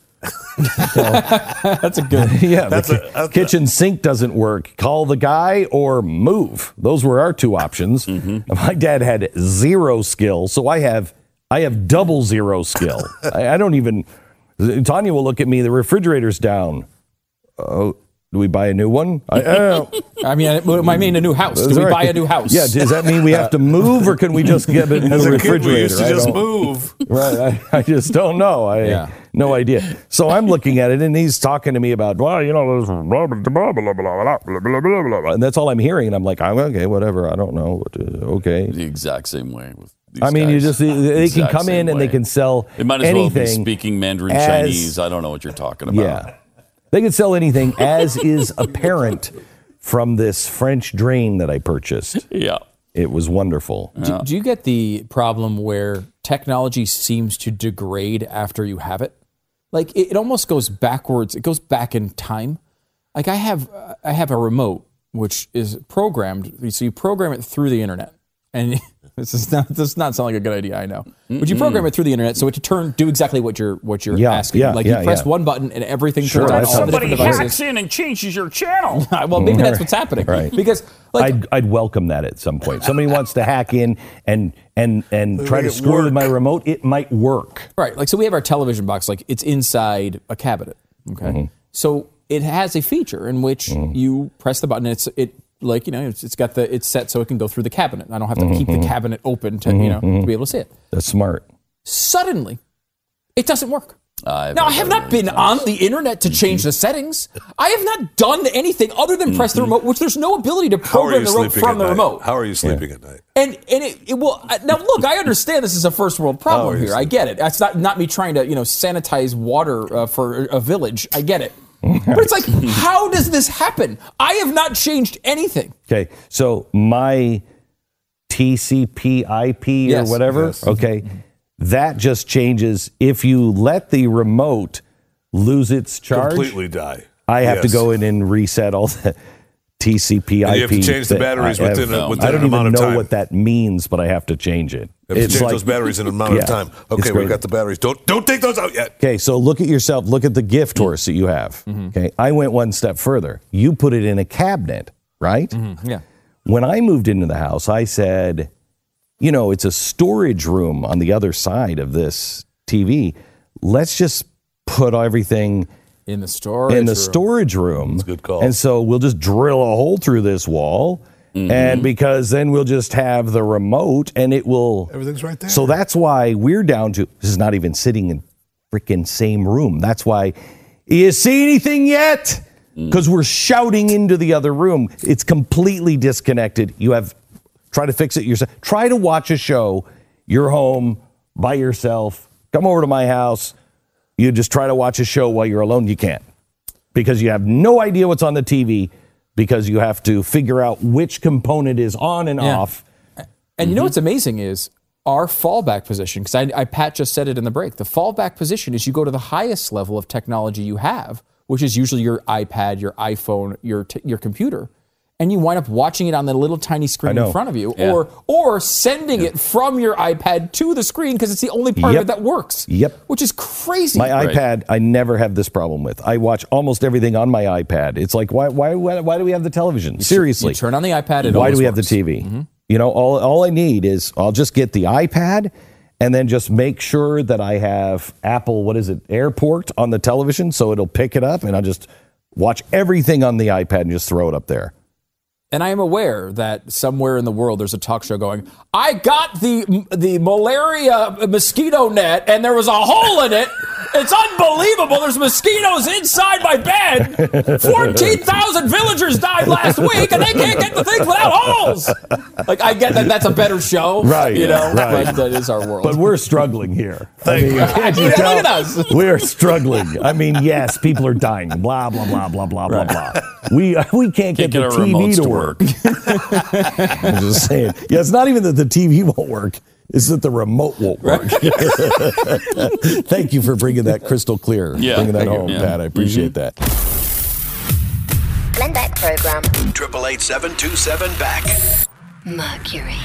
G: That's a good.
B: Yeah,
F: That's
B: the
F: a- that's
B: ki- kitchen sink doesn't work. Call the guy or move. Those were our two options. My dad had zero skill, so I have I have double zero skill. I, I don't even. Tanya will look at me. The refrigerator's down. Oh, do we buy a new one? I, I don't know.
G: I mean, I, I mean, a new house. Do
B: That's
G: we
B: right.
G: buy a new house?
B: Yeah. Does that mean we have to move, or can we just get a new
F: As a
B: refrigerator?
F: kid, we used to
B: I
F: just
B: don't-
F: move.
B: Right. I, I just don't know. I
G: Yeah.
B: no idea. So I'm looking at it, and he's talking to me about, well, you know, there's blah, blah, blah, blah, blah, blah, blah, blah, blah, blah. And that's all I'm hearing. And I'm like, I'm okay, whatever. I don't know. What to- Okay.
E: the exact same way with these
B: I mean, you
E: guys.
B: just they they can
E: Exact
B: come in
E: same
B: and they
E: way.
B: can sell
E: They might as
B: anything.
E: well be speaking Mandarin
B: as-
E: Chinese. I don't know what you're talking about.
B: Yeah. They can sell anything, as is apparent from this French drain that I purchased.
E: Yeah.
B: It was wonderful.
G: Do, do you get the problem where technology seems to degrade after you have it? Like it, it almost goes backwards. It goes back in time. Like I have, I have a remote which is programmed. So you program it through the internet, and this is not this does not sound like a good idea. I know, but you program it through the internet so it to turn do exactly what you're what you're
B: Yeah,
G: asking.
B: yeah,
G: like
B: yeah,
G: you press
B: yeah.
G: one button and everything
B: Sure,
G: turns on.
B: that's
G: All the
E: Somebody
G: different
E: hacks
G: devices.
E: in and changes your channel.
G: Well, maybe that's what's happening.
B: Right.
G: Because like
B: I'd, I'd welcome that at some point. Somebody wants to hack in and and and try to
F: make it
B: screw with
F: work.
B: my remote. It might work.
G: Right. Like, so we have our television box, like, it's inside a cabinet. Okay. So it has a feature in which you press the button. It's, it, like, you know, it's, it's got the, it's set so it can go through the cabinet. I don't have to keep the cabinet open to, you know, to be able to see it.
B: That's smart.
G: Suddenly, it doesn't work.
E: I've
G: Now, I
E: had
G: have
E: that
G: not
E: many
G: been
E: times.
G: on the internet to change the settings. I have not done anything other than press the remote, which there's no ability to
F: How are
G: program
F: you
G: the remote
F: sleeping
G: from
F: at
G: the
F: night?
G: remote.
F: How are you sleeping at night?
G: And and it, it will uh, now look. I understand this is a first world problem
F: Oh, you
G: here. I
F: see.
G: get it. That's not not me trying to you know sanitize water uh, for a village. I get it. But it's like, how does this happen? I have not changed anything.
B: Okay, so my T C P I P
G: Yes.
B: or whatever,
F: Yes.
B: okay, that just changes if you let the remote lose its charge.
F: Completely die.
B: I have to
F: Yes.
B: go in and reset all the T C P I P.
F: And you have to change the
B: that
F: batteries
B: I have-
F: within a- within
B: I don't
F: an
B: even
F: amount of
B: know
F: time.
B: what that means, but I have to change it.
F: You have to change those batteries in an amount
B: Yeah,
F: of time.
B: it's
F: Okay,
B: great.
F: we've got the batteries. Don't don't take those out yet.
B: Okay, so look at yourself. Look at the gift horse that you have. Okay, I went one step further. You put it in a cabinet, right?
G: Yeah.
B: When I moved into the house, I said, you know, it's a storage room on the other side of this T V. Let's just put everything
G: In the storage
B: in the
G: room.
B: storage room.
F: That's a good call.
B: And so we'll just drill a hole through this wall. And because then we'll just have the remote and it will.
F: Everything's right there.
B: So that's why we're down to. This is not even sitting in freaking same room. That's why. You see anything yet? because we're shouting into the other room. It's completely disconnected. You have try to fix it yourself. Try to watch a show. You're home by yourself. Come over to my house. You just try to watch a show while you're alone. You can't because you have no idea what's on the T V because you have to figure out which component is on and
G: Yeah.
B: off.
G: And mm-hmm. you know what's amazing is our fallback position, because I, I, Pat just said it in the break. The fallback position is you go to the highest level of technology you have, which is usually your iPad, your iPhone, your t- your computer, and you wind up watching it on the little tiny screen in front of you,
B: Yeah.
G: or or sending yeah. it from your iPad to the screen because it's the only part
B: Yep.
G: of it that works.
B: Yep.
G: Which is crazy.
B: My right. iPad, I never have this problem with. I watch almost everything on my iPad. It's like, why why why, why do we have the television?
G: You
B: Seriously.
G: You turn on the iPad, it
B: why do we have
G: works.
B: the T V?
G: Mm-hmm.
B: You know, all all I need is I'll just get the iPad and then just make sure that I have Apple, what is it, Airport on the television so it'll pick it up and I'll just watch everything on the iPad and just throw it up there.
G: And I am aware that somewhere in the world there's a talk show going, I got the the malaria mosquito net and there was a hole in it. It's unbelievable. There's mosquitoes inside my bed. fourteen thousand villagers died last week and they can't get the things without holes. Like, I get that that's a better show.
B: Right.
G: You know,
B: right.
G: but that is our world.
B: But we're struggling here.
F: Thank
B: I mean,
F: you.
B: Can't you
G: Yeah,
B: tell?
G: look at us.
B: We're struggling. I mean, yes, people are dying. Blah, blah, blah, blah, blah,
G: Right.
B: blah, blah. We, we can't,
E: Can't
B: get,
E: get
B: the
E: our
B: T V
E: remotes
B: to
E: to
B: work. I'm just saying. Yeah, it's not even that the T V won't work. It's that the remote won't work. Thank you for bringing that crystal clear.
E: Yeah,
B: bringing that
E: thank you.
B: home,
E: Yeah.
B: Pat. I appreciate that.
I: Glenn Beck program.
A: Triple eight seven two seven back.
D: Mercury.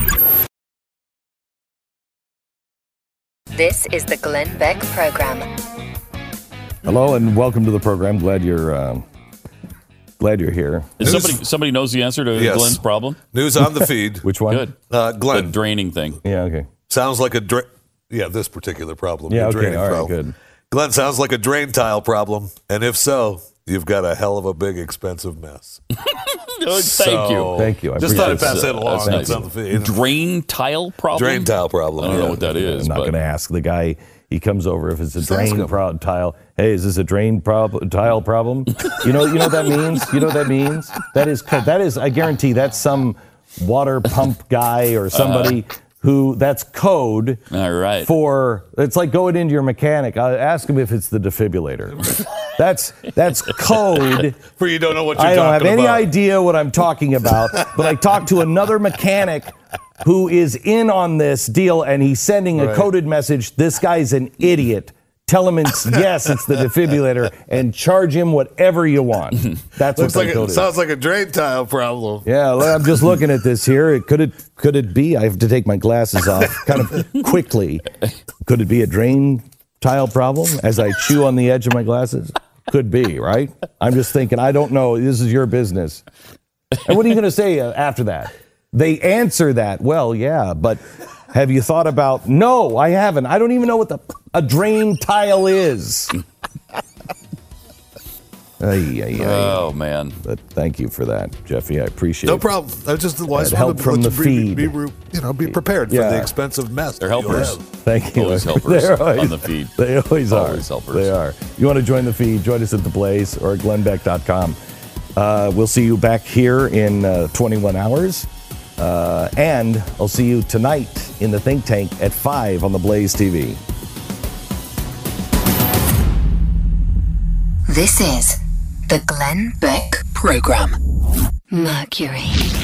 I: This is the Glenn Beck program.
B: Hello and welcome to the program. Glad you're uh, glad you're here.
E: Is somebody somebody knows the answer to
F: Yes.
E: Glenn's problem?
F: News on the feed.
B: Which one?
E: Good.
F: Uh,
E: The
F: Glenn,
E: draining thing.
B: Yeah, okay.
F: sounds like a dra- yeah, this particular problem.
B: Yeah,
F: the
B: okay.
F: draining
B: All right,
F: problem.
B: good.
F: Glenn, sounds like a drain tile problem, and if so, you've got a hell of a big, expensive mess.
E: Thank
F: So-
E: you.
B: Thank you. I
F: Just thought I'd
B: appreciate
F: pass
B: it.
F: that along.
E: That's
F: That's
E: nice.
F: on the feed.
E: Drain tile problem?
F: Drain tile problem.
E: I don't know
F: yeah.
E: what that is.
B: I'm not
E: but
B: going to ask the guy. He comes over if it's a
F: Just ask
B: drain
F: him.
B: pro- tile. Hey, is this a drain prob- tile problem? You know, you know what that means. You know what that means. That is that is. I guarantee that's some water pump guy or somebody
E: Uh-huh.
B: who that's code.
E: All right.
B: For it's like going into your mechanic. I ask him if it's the defibrillator. That's that's code.
F: For you don't know what you're
B: I don't have
F: talking
B: any
F: about.
B: idea what I'm talking about, but I talked to another mechanic who is in on this deal, and he's sending a
F: Right.
B: coded message. This guy's an idiot. Tell him it's yes, it's the defibrillator, and charge him whatever you want. That's what
F: Looks like
B: that
F: it
B: code is.
F: sounds like a drain tile problem.
B: Yeah, well, I'm just looking at this here. It, could it could it be? I have to take my glasses off kind of quickly. Could it be a drain tile problem as I chew on the edge of my glasses? Could be, right? I'm just thinking, I don't know. This is your business. And what are you going to say uh, after that? They answer that, well, yeah, but have you thought about, no, I haven't. I don't even know what the a drain tile is. Ay, ay, ay.
E: Oh, man.
B: But thank you for that, Jeffy. I appreciate
F: No
B: it.
F: problem. I just wise
B: Had help from the feed.
F: Be, you know, be prepared for
B: Yeah.
F: the expensive mess.
E: They're
F: that you'll
E: helpers.
F: have.
B: Thank you.
E: Always helpers
B: They're always-
E: on the feed.
B: They always are.
E: Always helpers.
B: They are. You want to join the feed? Join us at The Blaze or at glenn beck dot com. Uh, we'll see you back here in uh, twenty-one hours. Uh, and I'll see you tonight in the Think Tank at five on The Blaze T V.
D: This is the Glenn Beck Program. Mercury.